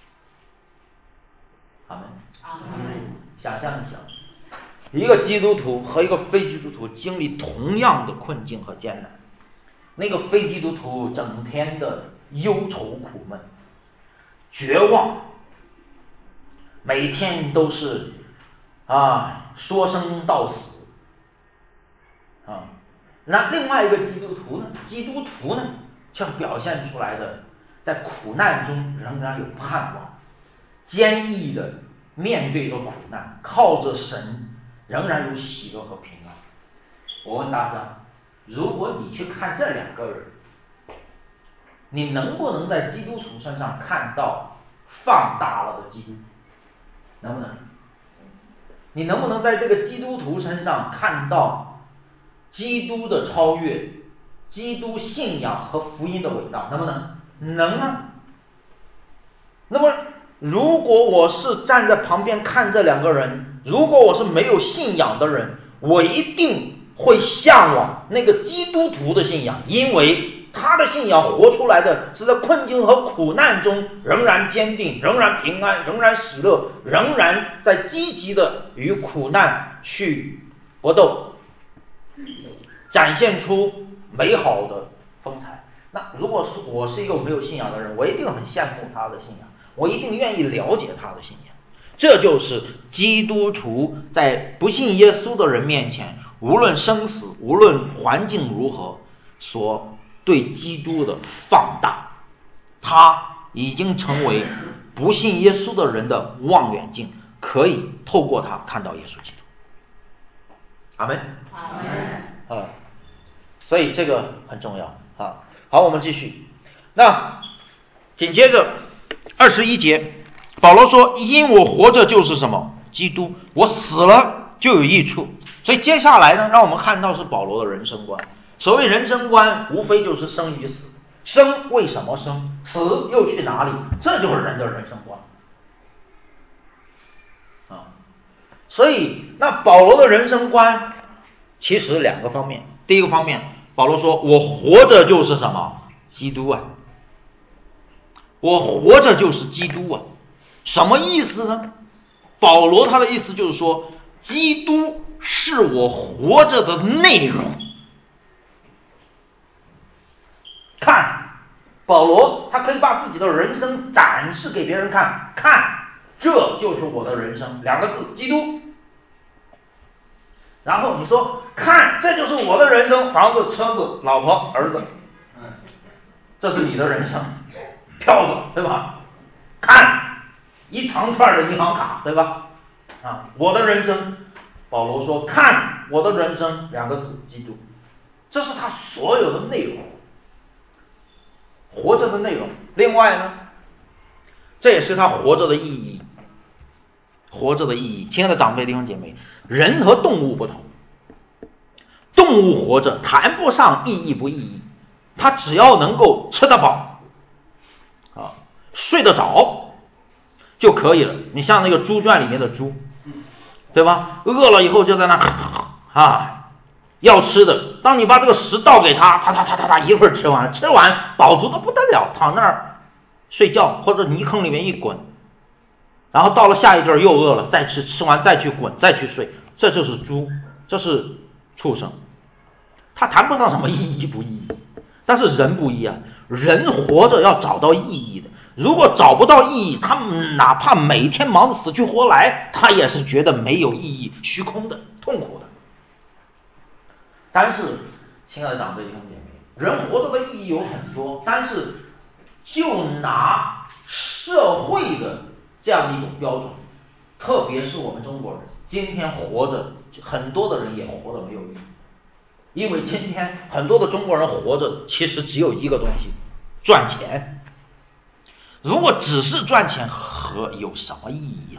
阿们。 阿们。 想象一下，一个基督徒和一个非基督徒经历同样的困境和艰难，那个非基督徒整天的忧愁苦闷、绝望，每天都是啊说生到死啊。那另外一个基督徒呢？基督徒呢，却表现出来的在苦难中仍然有盼望，坚毅的面对着苦难，靠着神仍然有喜乐和平安。我问大家，如果你去看这两个人，你能不能在基督徒身上看到放大了的基督？能不能？你能不能在这个基督徒身上看到基督的超越，基督信仰和福音的伟大？能不能？能啊。那么如果我是站在旁边看这两个人，如果我是没有信仰的人，我一定会向往那个基督徒的信仰，因为他的信仰活出来的是在困境和苦难中仍然坚定，仍然平安，仍然喜乐，仍然在积极的与苦难去搏斗，展现出美好的风采。那如果是我是一个没有信仰的人，我一定很羡慕他的信仰，我一定愿意了解他的信仰。这就是基督徒在不信耶稣的人面前，无论生死，无论环境如何，所对基督的放大。他已经成为不信耶稣的人的望远镜，可以透过他看到耶稣基督。阿们。 阿们。 啊，所以这个很重要啊。好，我们继续。那紧接着二十一节，保罗说：“因我活着就是什么？基督，我死了就有益处。”所以接下来呢，让我们看到是保罗的人生观。所谓人生观，无非就是生与死。生为什么生？死又去哪里？这就是人的人生观啊。所以，那保罗的人生观其实两个方面。第一个方面，保罗说：“我活着就是什么？基督啊！我活着就是基督啊！”什么意思呢？保罗他的意思就是说，基督是我活着的内容。看，保罗他可以把自己的人生展示给别人看，看，这就是我的人生，两个字，基督。然后你说，看，这就是我的人生，房子、车子、老婆、儿子，这是你的人生，票子，对吧？看，一长串的银行卡，对吧？啊，我的人生，保罗说，看我的人生，两个字，基督，这是他所有的内容，活着的内容。另外呢， 这也是他活着的意义。活着的意义，亲爱的长辈弟兄姐妹，人和动物不同，动物活着谈不上意义不意义，它只要能够吃得饱啊，睡得着就可以了。你像那个猪圈里面的猪，对吧？饿了以后就在那啊要吃的，当你把这个食倒给他，他他他他他一会儿吃完，吃完饱足的不得了，躺那儿睡觉或者泥坑里面一滚，然后到了下一顿又饿了，再吃，吃完再去滚，再去睡。这就是猪，这是畜生，他谈不上什么意义不意义。但是人不一样，人活着要找到意义的，如果找不到意义，他哪怕每天忙得死去活来，他也是觉得没有意义，虚空的，痛苦的。但是亲爱的长辈弟兄姐妹，人活着的意义有很多，但是就拿社会的这样一种标准，特别是我们中国人今天活着，很多的人也活得没有意义。因为今天很多的中国人活着其实只有一个东西，赚钱。如果只是赚钱，和有什么意义啊？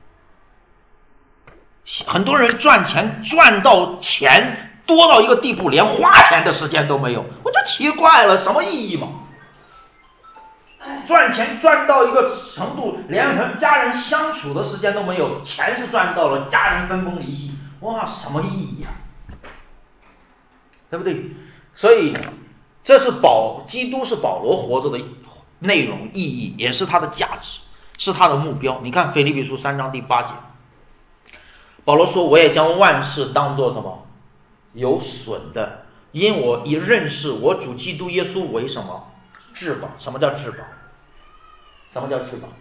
很多人赚钱赚到钱多到一个地步，连花钱的时间都没有，我就奇怪了，什么意义嘛？赚钱赚到一个程度，连和家人相处的时间都没有，钱是赚到了，家人分崩离析，哇，什么意义啊？对不对？所以这是保基督是保罗活着的内容意义，也是他的价值，是他的目标。你看腓立比书三章第八节，保罗说：“我也将万事当作什么有损的，因我以认识我主基督耶稣为什么至宝。”什么叫至宝？什么叫至宝？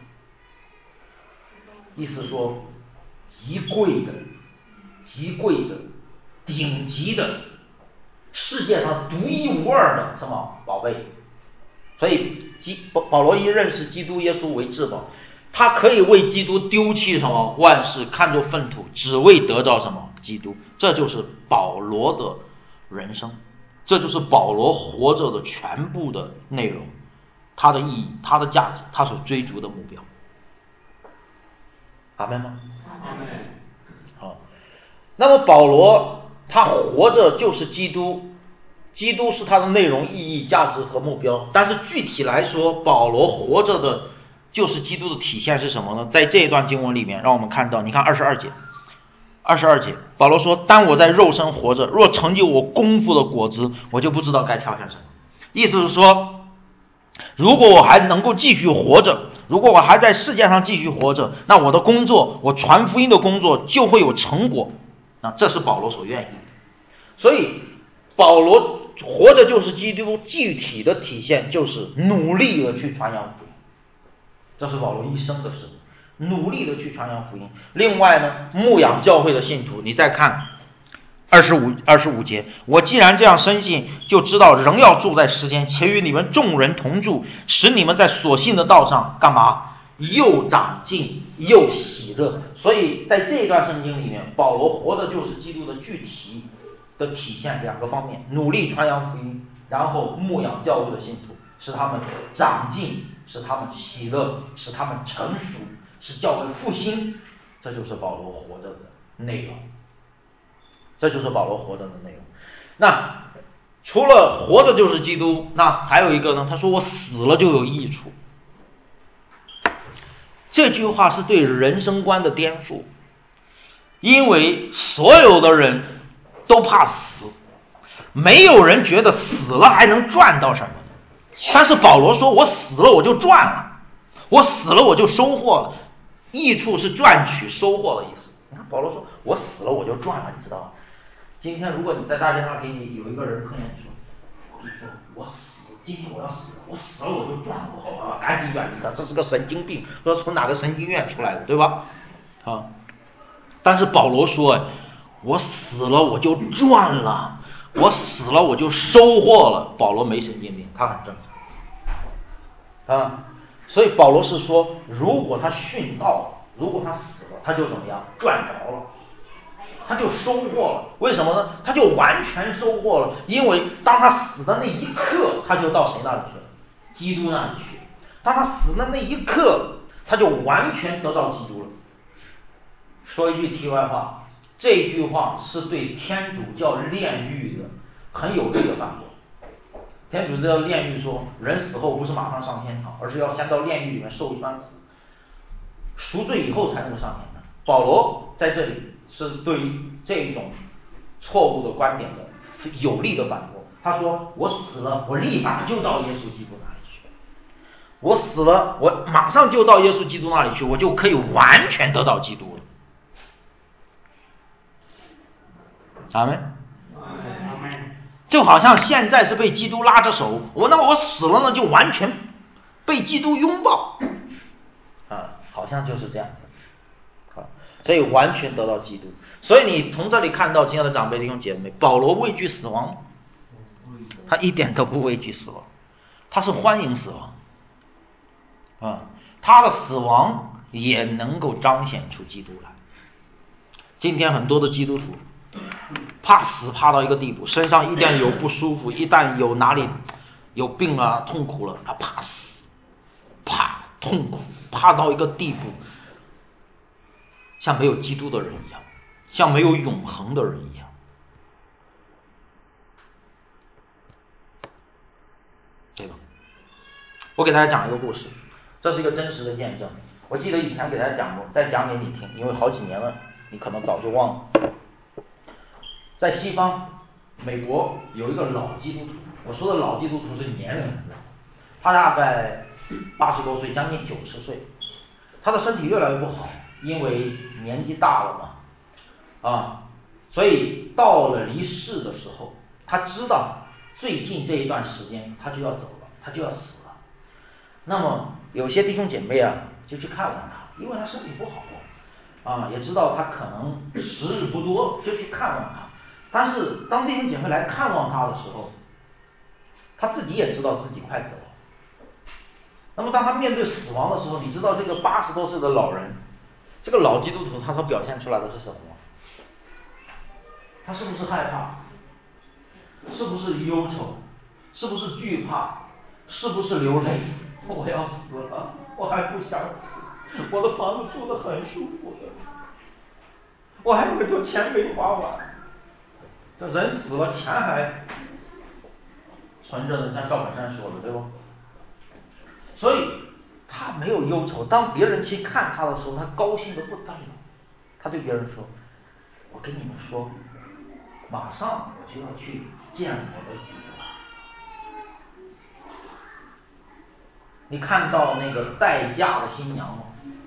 意思说极贵的、极贵的、顶级的。世界上独一无二的什么宝贝？所以基保罗一认识基督耶稣为至宝，他可以为基督丢弃什么万事，看作粪土，只为得到什么基督。这就是保罗的人生，这就是保罗活着的全部的内容，他的意义，他的价值，他所追逐的目标。阿们吗？ 阿们。 好，那么保罗他活着就是基督，基督是他的内容、意义、价值和目标。但是具体来说，保罗活着的就是基督的体现是什么呢？在这一段经文里面，让我们看到，你看二十二节，二十二节，保罗说：“但我在肉身活着，若成就我功夫的果子，我就不知道该跳下什么。”意思是说，如果我还能够继续活着，如果我还在世界上继续活着，那我的工作，我传福音的工作就会有成果。那这是保罗所愿意的。所以保罗活着就是基督，具体的体现就是努力的去传扬福音，这是保罗一生的事，努力的去传扬福音。另外呢，牧养教会的信徒，你再看二十五二十五节，我既然这样深信，就知道仍要住在世间，且与你们众人同住，使你们在所信的道上干嘛？又长进又喜乐。所以在这一段圣经里面，保罗活的就是基督的具体的体现两个方面，努力传扬福音，然后牧养教会的信徒，使他们长进，使他们喜乐，使他们成熟，使教会复兴。这就是保罗活着的内容，这就是保罗活着的内容。那除了活着就是基督，那还有一个呢，他说我死了就有益处。这句话是对人生观的颠覆，因为所有的人都怕死，没有人觉得死了还能赚到什么的。但是保罗说我死了我就赚了，我死了我就收获了，益处是赚取收获的意思。你看保罗说我死了我就赚了，你知道吗？今天如果你在大街上给你有一个人碰见你说，我跟你说我死了，今天我要死了，我死了我就赚了，我赶紧远离他，这是个神经病，不知道从哪个神经院出来的，对吧？啊，但是保罗说我死了我就赚了，我死了我就收获了。保罗没神经病，他很正常啊。所以保罗是说，如果他殉道，如果他死了，他就怎么样？赚着了，他就收获了。为什么呢？他就完全收获了，因为当他死的那一刻，他就到谁那里去了？基督那里去。当他死的那一刻， 他就完全得到基督了。说一句题外话，这句话是对天主教炼狱的很有力的反驳。天主教炼狱说，人死后不是马上上天堂，而是要先到炼狱里面受一番苦，赎罪以后才能上天堂。保罗在这里是对于这种错误的观点的有力的反驳。他说，我死了，我立马就到耶稣基督那里去，我死了，我马上就到耶稣基督那里去，我就可以完全得到基督了。阿们。就好像现在是被基督拉着手，我那我死了呢，就完全被基督拥抱啊，好像就是这样的啊，所以完全得到基督。所以你从这里看到，亲爱的长辈弟兄姐妹，保罗畏惧死亡，他一点都不畏惧死亡，他是欢迎死亡啊，他的死亡也能够彰显出基督来。今天很多的基督徒怕死怕到一个地步，身上一旦有不舒服，一旦有哪里有病啊痛苦了，他怕死，怕痛苦，怕到一个地步，像没有基督的人一样，像没有永恒的人一样，对吧？我给大家讲一个故事，这是一个真实的见证。我记得以前给大家讲过，再讲给你听，因为好几年了，你可能早就忘了。在西方，美国有一个老基督徒，我说的老基督徒是年龄很老，他大概八十多岁，将近九十岁，他的身体越来越不好，因为年纪大了嘛，啊，所以到了离世的时候，他知道最近这一段时间他就要走了，他就要死了。那么有些弟兄姐妹啊，就去看望他，因为他身体不好啊，也知道他可能时日不多，就去看望他。但是当弟兄姐妹来看望他的时候，他自己也知道自己快走了。那么当他面对死亡的时候，你知道这个八十多岁的老人，这个老基督徒他所表现出来的是什么吗？他是不是害怕？是不是忧愁？是不是惧怕？是不是流泪？我要死了，我还不想死，我的房子住得很舒服的，我还有很多钱没花完。这人死了，钱还存着的，像赵本山说的，对吧？所以他没有忧愁。当别人去看他的时候，他高兴的不得了。他对别人说：“我跟你们说，马上我就要去见我的主了。”你看到那个待嫁的新娘吗？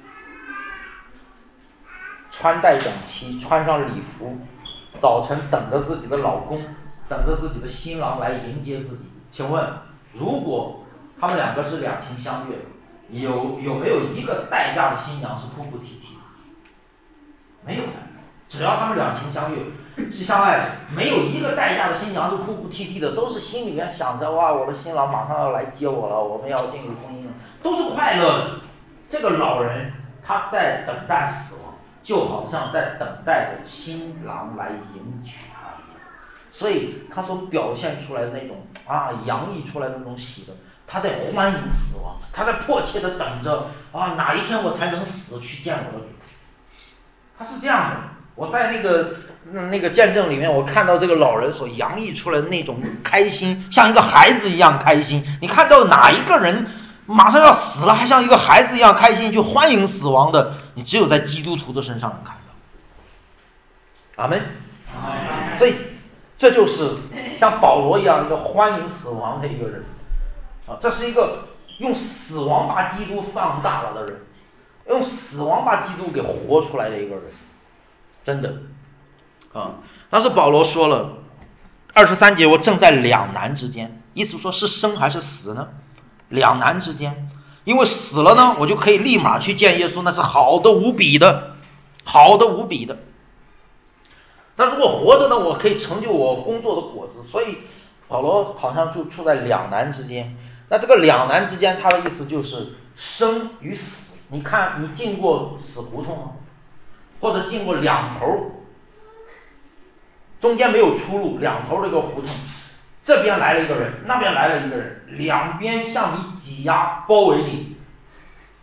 穿戴整齐，穿上礼服，早晨等着自己的老公，等着自己的新郎来迎接自己。请问，如果他们两个是两情相悦，有有没有一个待嫁的新娘是哭哭啼啼的？没有的。只要他们两情相悦是相爱的，没有一个待嫁的新娘是哭哭啼啼的，都是心里面想着，哇，我的新郎马上要来接我了，我们要进入婚姻了，都是快乐的。这个老人他在等待死亡，就好像在等待着新郎来迎娶他一样，所以他所表现出来的那种啊，洋溢出来的那种喜乐，他在欢迎死亡，他在迫切的等着啊，哪一天我才能死去见我的主。他是这样的。我在那个那个见证里面，我看到这个老人所洋溢出来的那种开心，像一个孩子一样开心。你看到哪一个人马上要死了，还像一个孩子一样开心去欢迎死亡的？你只有在基督徒的身上能看到。阿们。所以这就是像保罗一样一个欢迎死亡的一个人啊，这是一个用死亡把基督放大了的人，用死亡把基督给活出来的一个人。真的啊！但是保罗说了，二十三节，我正在两难之间，意思说是生还是死呢？两难之间，因为死了呢，我就可以立马去见耶稣，那是好的无比的，好的无比的。但如果活着呢，我可以成就我工作的果子。所以保罗好像就处在两难之间。那这个两难之间，他的意思就是生与死。你看，你进过死胡同吗？或者进过两头，中间没有出路，两头这个胡同，这边来了一个人，那边来了一个人，两边向你挤压包围你，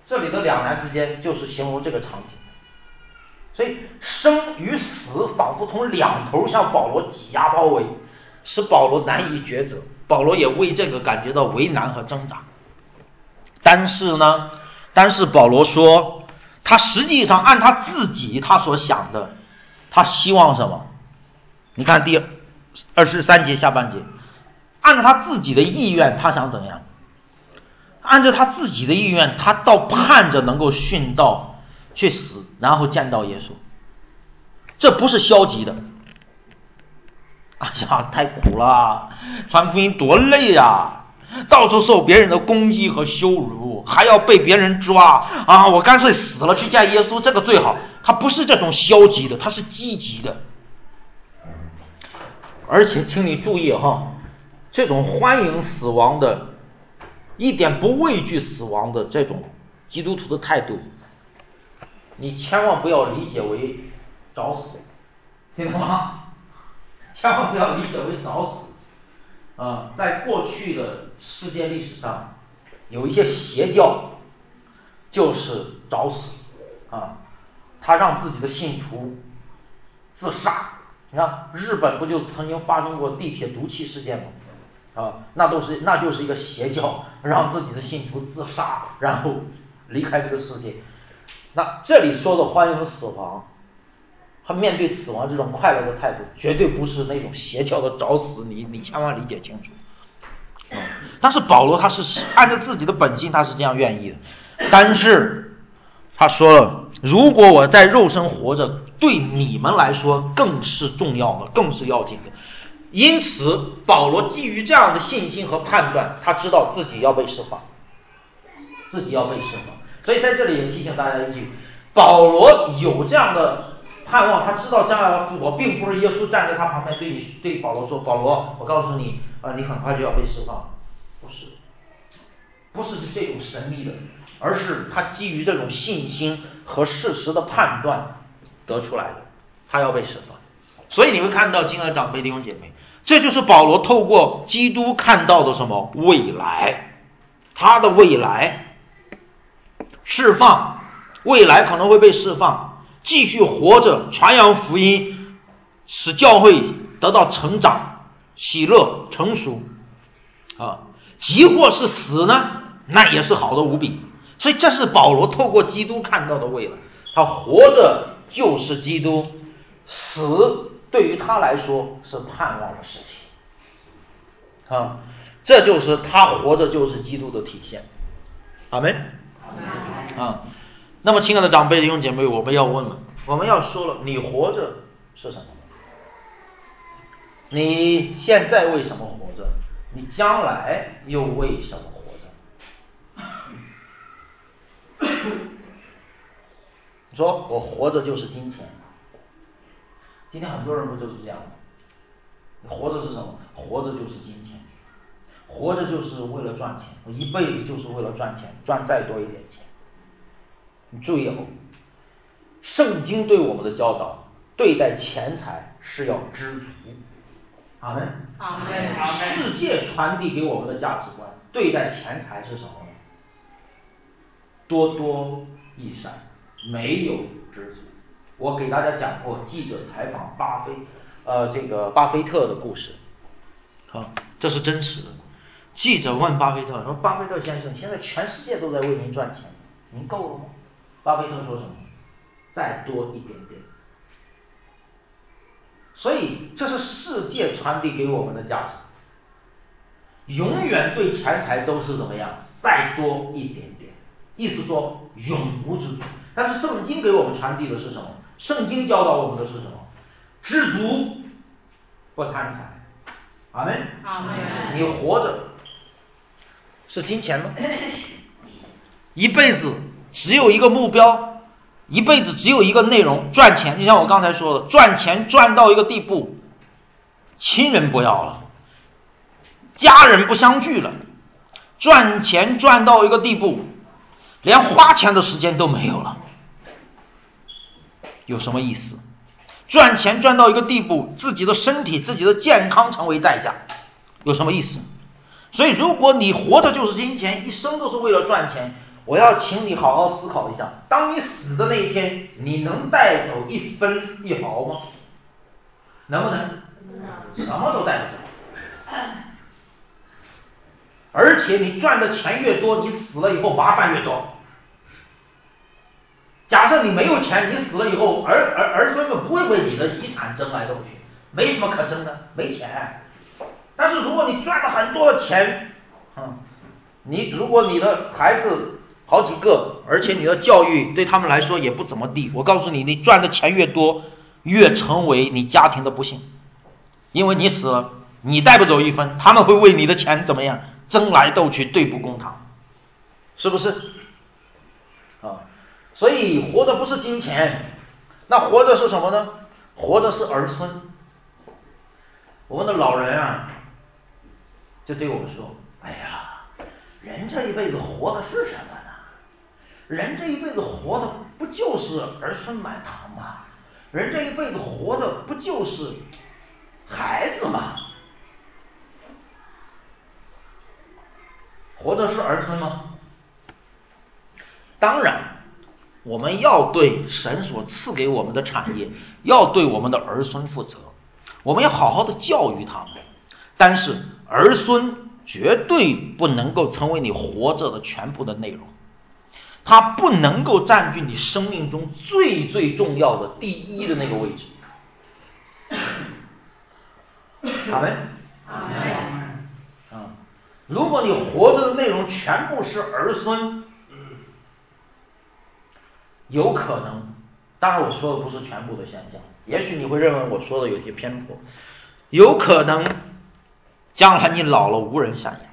这里的两难之间就是形容这个场景。所以生与死仿佛从两头向保罗挤压包围，使保罗难以抉择，保罗也为这个感觉到为难和挣扎。但是呢，但是保罗说，他实际上按他自己他所想的，他希望什么？你看第二十三节下半节，按照他自己的意愿，他想怎样？按照他自己的意愿，他倒盼着能够殉道去死，然后见到耶稣。这不是消极的。哎呀，太苦了，传福音多累呀，到处受别人的攻击和羞辱，还要被别人抓啊！我干脆死了去见耶稣，这个最好。他不是这种消极的，他是积极的。而且请你注意哈，这种欢迎死亡的，一点不畏惧死亡的这种基督徒的态度，你千万不要理解为找死，听懂吗？千万不要理解为找死啊、呃！在过去的世界历史上，有一些邪教就是找死啊，他让自己的信徒自杀。你看日本不就曾经发生过地铁毒气事件吗？啊，那都是那就是一个邪教，让自己的信徒自杀，然后离开这个世界。那这里说的欢迎死亡，和面对死亡这种快乐的态度，绝对不是那种邪教的找死，你你千万理解清楚。嗯、但是保罗他是按照自己的本性，他是这样愿意的。但是他说了，如果我在肉身活着，对你们来说更是重要的，更是要紧的。因此保罗基于这样的信心和判断，他知道自己要被释放，自己要被释放。所以在这里也提醒大家一句，保罗有这样的盼望，他知道将来要复活，并不是耶稣站在他旁边对你对保罗说，保罗，我告诉你啊、呃，你很快就要被释放。不是，不是这种神秘的，而是他基于这种信心和事实的判断得出来的，他要被释放。所以你会看到，亲爱的长辈弟兄姐妹，这就是保罗透过基督看到的什么未来，他的未来释放，未来可能会被释放，继续活着传扬福音，使教会得到成长、喜乐、成熟啊。即或是死呢，那也是好的无比。所以这是保罗透过基督看到的未来，他活着就是基督，死对于他来说是盼望的事情啊，这就是他活着就是基督的体现。阿们啊。那么亲爱的长辈弟兄姐妹，我们要问了，我们要说了，你活着是什么？你现在为什么活着？你将来又为什么活着？你说我活着就是金钱，今天很多人不就是这样吗？你活着是什么？活着就是金钱，活着就是为了赚钱，我一辈子就是为了赚钱，赚再多一点钱。你注意哦，圣经对我们的教导，对待钱财是要知足。阿们。 阿们。 世界传递给我们的价值观，对待钱财是什么呢？多多益善，没有知足。我给大家讲过记者采访巴菲，呃，这个巴菲特的故事，啊，这是真实的。记者问巴菲特说：“巴菲特先生，现在全世界都在为您赚钱，您够了吗？”巴菲特说什么？再多一点点。所以这是世界传递给我们的价值，永远对钱财都是怎么样？再多一点点，意思说永无止境。但是圣经给我们传递的是什么？圣经教导我们的是什么？知足，不贪财。阿们。 阿们。 你活着是金钱吗？一辈子只有一个目标，一辈子只有一个内容，赚钱。就像我刚才说的，赚钱赚到一个地步，亲人不要了，家人不相聚了，赚钱赚到一个地步，连花钱的时间都没有了，有什么意思？赚钱赚到一个地步，自己的身体自己的健康成为代价，有什么意思？所以如果你活着就是金钱，一生都是为了赚钱， 我要请你好好思考一下，当你死的那一天，你能带走一分一毫吗？能不能？什么都带不走。而且你赚的钱越多，你死了以后麻烦越多。假设你没有钱，你死了以后，儿儿儿孙们不会为你的遗产争来斗去，没什么可争的，没钱。但是如果你赚了很多的钱，嗯，你如果你的孩子好几个，而且你的教育对他们来说也不怎么地，我告诉你，你赚的钱越多，越成为你家庭的不幸，因为你死了，你带不走一分，他们会为你的钱怎么样争来斗去，对簿公堂，是不是？啊，所以活的不是金钱，那活的是什么呢？活的是儿孙。我们的老人啊，就对我们说：“哎呀，人这一辈子活的是什么呢？人这一辈子活的不就是儿孙满堂吗？人这一辈子活的不就是孩子吗？活的是儿孙吗？”当然，我们要对神所赐给我们的产业，要对我们的儿孙负责，我们要好好的教育他们。但是儿孙绝对不能够成为你活着的全部的内容，它不能够占据你生命中最最重要的第一的那个位置。阿们？ 阿们。 啊，如果你活着的内容全部是儿孙，有可能，当然我说的不是全部的现象，也许你会认为我说的有些偏颇，有可能将来你老了无人赡养。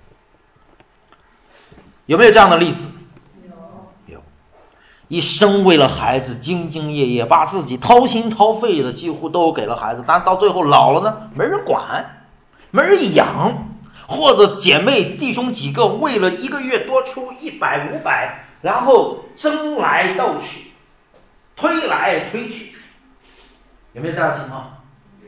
有没有这样的例子？有。有，一生为了孩子兢兢业业，把自己掏心掏肺的几乎都给了孩子，但到最后老了呢，没人管，没人养，或者姐妹弟兄几个为了一个月多出一百五百，然后争来斗去，推来推去，有没有这样的情况？有。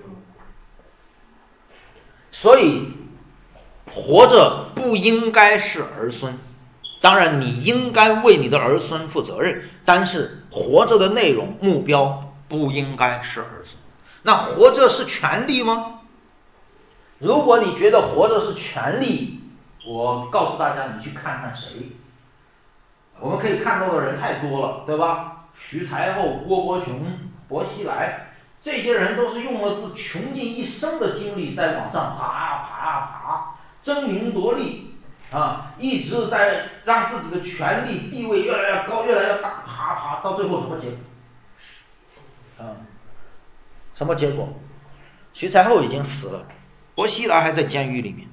所以活着不应该是儿孙，当然你应该为你的儿孙负责任，但是活着的内容目标不应该是儿孙。那活着是权利吗？如果你觉得活着是权利，我告诉大家，你去看看谁。我们可以看到的人太多了，对吧？徐才厚、郭伯雄、薄熙来，这些人都是用了自穷尽一生的精力在往上爬爬爬，争名夺利啊，一直在让自己的权力地位越来越高，越来越大，爬爬到最后什么结果？啊，什么结果？徐才厚已经死了，薄熙来还在监狱里面，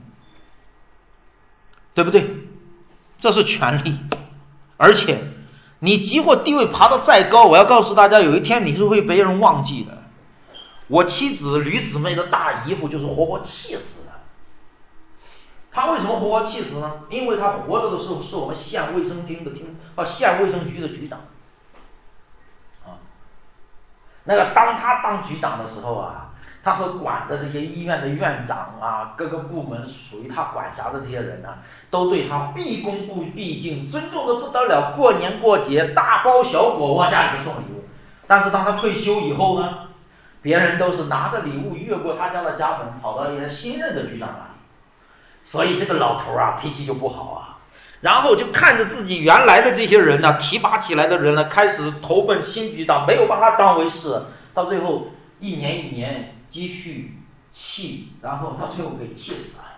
对不对？这是权力，而且你即或地位爬到再高，我要告诉大家，有一天你是会被人忘记的。我妻子吕姊妹的大姨夫就是活活气死的。他为什么活活气死呢？因为他活着的时候是我们县卫生厅的厅啊，县卫生局的局长啊。那个当他当局长的时候啊，他所管的这些医院的院长啊，各个部门属于他管辖的这些人呢、啊，都对他毕恭不毕敬，尊重的不得了。过年过节大包小裹往家里面送礼物。但是当他退休以后呢，别人都是拿着礼物越过他家的家门，跑到一个新任的局长那里。所以这个老头啊，脾气就不好啊。然后就看着自己原来的这些人呢，提拔起来的人呢，开始投奔新局长，没有把他当回事，到最后一年一年积蓄气，然后到最后给气死了。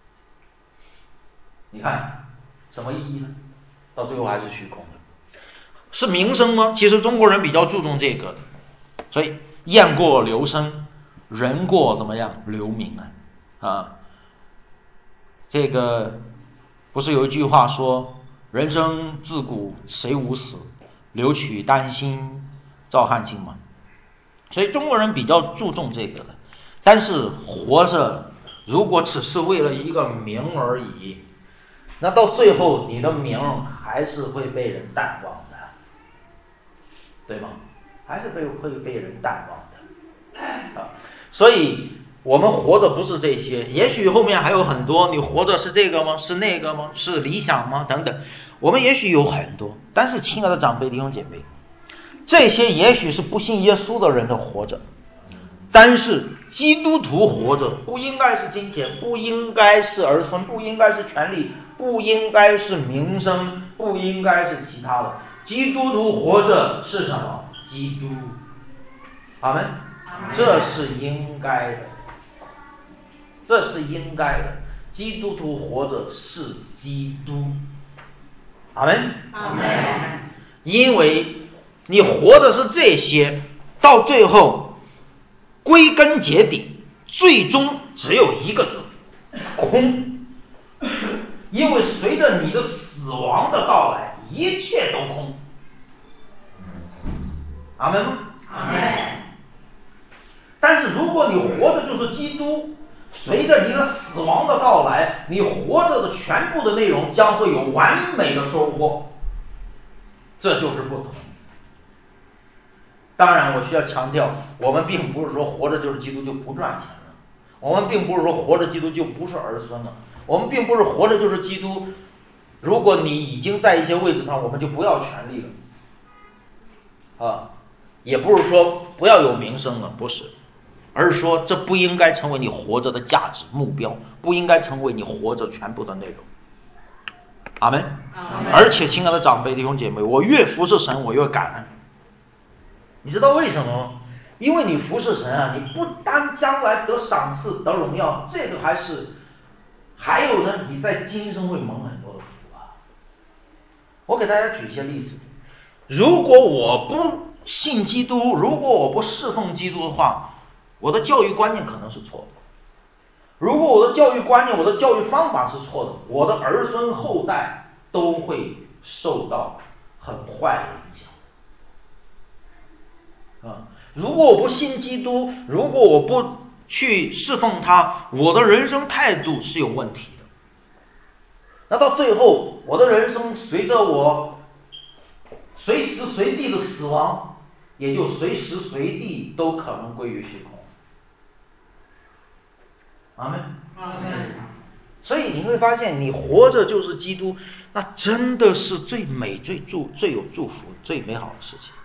你看什么意义呢？到最后还是虚空的。是名声吗？其实中国人比较注重这个，所以雁过留声，人过怎么样留名啊？啊，这个不是有一句话说，人生自古谁无死，留取丹心照汗青吗？所以中国人比较注重这个的。但是活着如果只是为了一个名而已，那到最后你的名还是会被人淡忘的，对吗？还是被会被人淡忘的啊。所以我们活着不是这些，也许后面还有很多，你活着是这个吗？是那个吗？是理想吗？等等，我们也许有很多，但是亲爱的长辈弟兄姐妹，这些也许是不信耶稣的人的活着，但是基督徒活着不应该是金钱，不应该是儿孙，不应该是权利，不应该是名声，不应该是其他的。基督徒活着是什么？基督。阿们。这是应该的，这是应该的。基督徒活着是基督。阿们。 阿们。 因为你活的是这些，到最后归根结底最终只有一个字，空。因为随着你的死亡的到来，一切都空。阿们吗？ 阿们。 但是如果你活的就是基督，随着你的死亡的到来，你活着的全部的内容将会有完美的收获，这就是不同。当然我需要强调，我们并不是说活着就是基督就不赚钱了，我们并不是说活着基督就不是儿孙了，我们并不是活着就是基督，如果你已经在一些位置上，我们就不要权利了啊，也不是说不要有名声了，不是，而是说这不应该成为你活着的价值目标，不应该成为你活着全部的内容。阿们。而且亲爱的长辈弟兄姐妹，我越服侍神我越感恩。你知道为什么吗？因为你服侍神啊，你不单将来得赏赐得荣耀，这个还是还有呢，你在今生会蒙很多的福啊。我给大家举一些例子，如果我不信基督，如果我不侍奉基督的话，我的教育观念可能是错的。如果我的教育观念，我的教育方法是错的，我的儿孙后代都会受到很坏的影响。啊，如果我不信基督，如果我不去侍奉他，我的人生态度是有问题的。那到最后，我的人生随着我随时随地的死亡，也就随时随地都可能归于虚空。阿们。 阿们。 所以你会发现，你活着就是基督，那真的是最美、最祝、最有祝福、最美好的事情。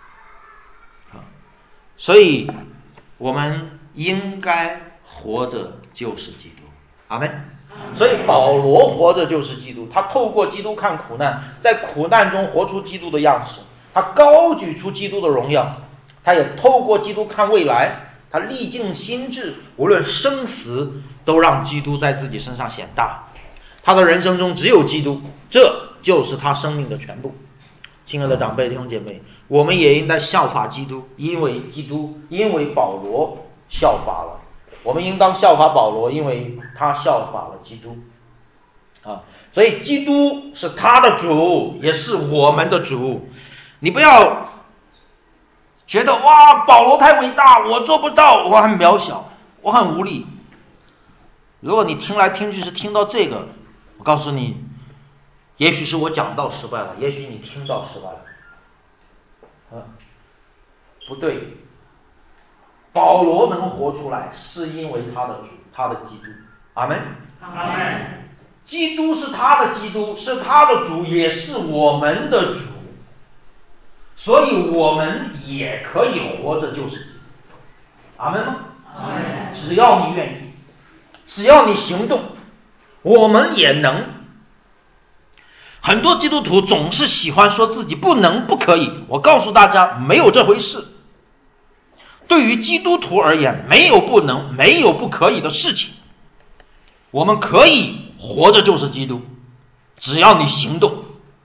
所以我们应该活着就是基督。阿们。所以保罗活着就是基督，他透过基督看苦难，在苦难中活出基督的样式，他高举出基督的荣耀，他也透过基督看未来，他历尽心志，无论生死都让基督在自己身上显大。他的人生中只有基督，这就是他生命的全部。亲爱的长辈弟兄姐妹，我们也应该效法基督，因为基督，因为保罗效法了，我们应当效法保罗，因为他效法了基督啊。所以基督是他的主，也是我们的主。你不要觉得哇，保罗太伟大，我做不到，我很渺小，我很无力。如果你听来听去是听到这个，我告诉你，也许是我讲道失败了，也许你听到失败了。啊，不对，保罗能活出来，是因为他的主，他的基督。阿们。 阿们。 基督是他的基督，是他的主，也是我们的主，所以我们也可以活着就是基督。阿们吗？ 阿们。 只要你愿意，只要你行动，我们也能。很多基督徒总是喜欢说自己不能不可以，我告诉大家，没有这回事。对于基督徒而言，没有不能，没有不可以的事情。我们可以活着就是基督，只要你行动。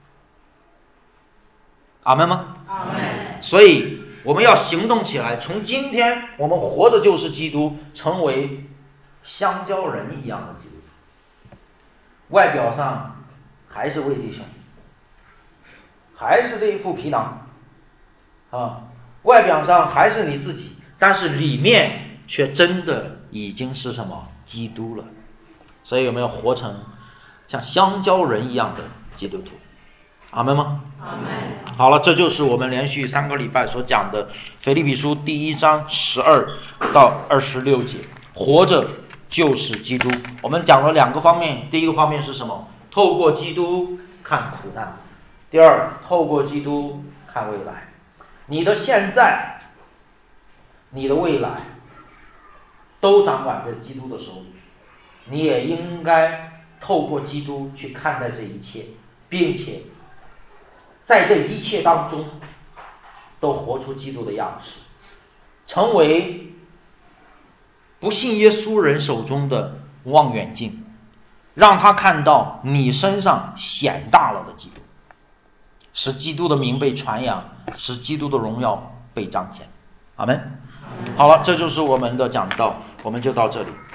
阿们吗？ 阿们。 所以我们要行动起来，从今天我们活着就是基督，成为香蕉人一样的基督徒。外表上还是为弟兄，还是这一副皮囊啊，外表上还是你自己，但是里面却真的已经是什么？基督了。所以有没有活成像香蕉人一样的基督徒？阿们吗？ 阿们。 好了，这就是我们连续三个礼拜所讲的腓立比书第一章十二到二十六节。 活着就是基督。我们讲了两个方面，第一个方面是什么？透过基督看苦难。第二，透过基督看未来。你的现在，你的未来，都掌管在基督的手里。你也应该透过基督去看待这一切，并且在这一切当中都活出基督的样式，成为不信耶稣人手中的望远镜，让他看到你身上显大了的基督，使基督的名被传扬，使基督的荣耀被彰显。阿们。好了，这就是我们的讲道，我们就到这里。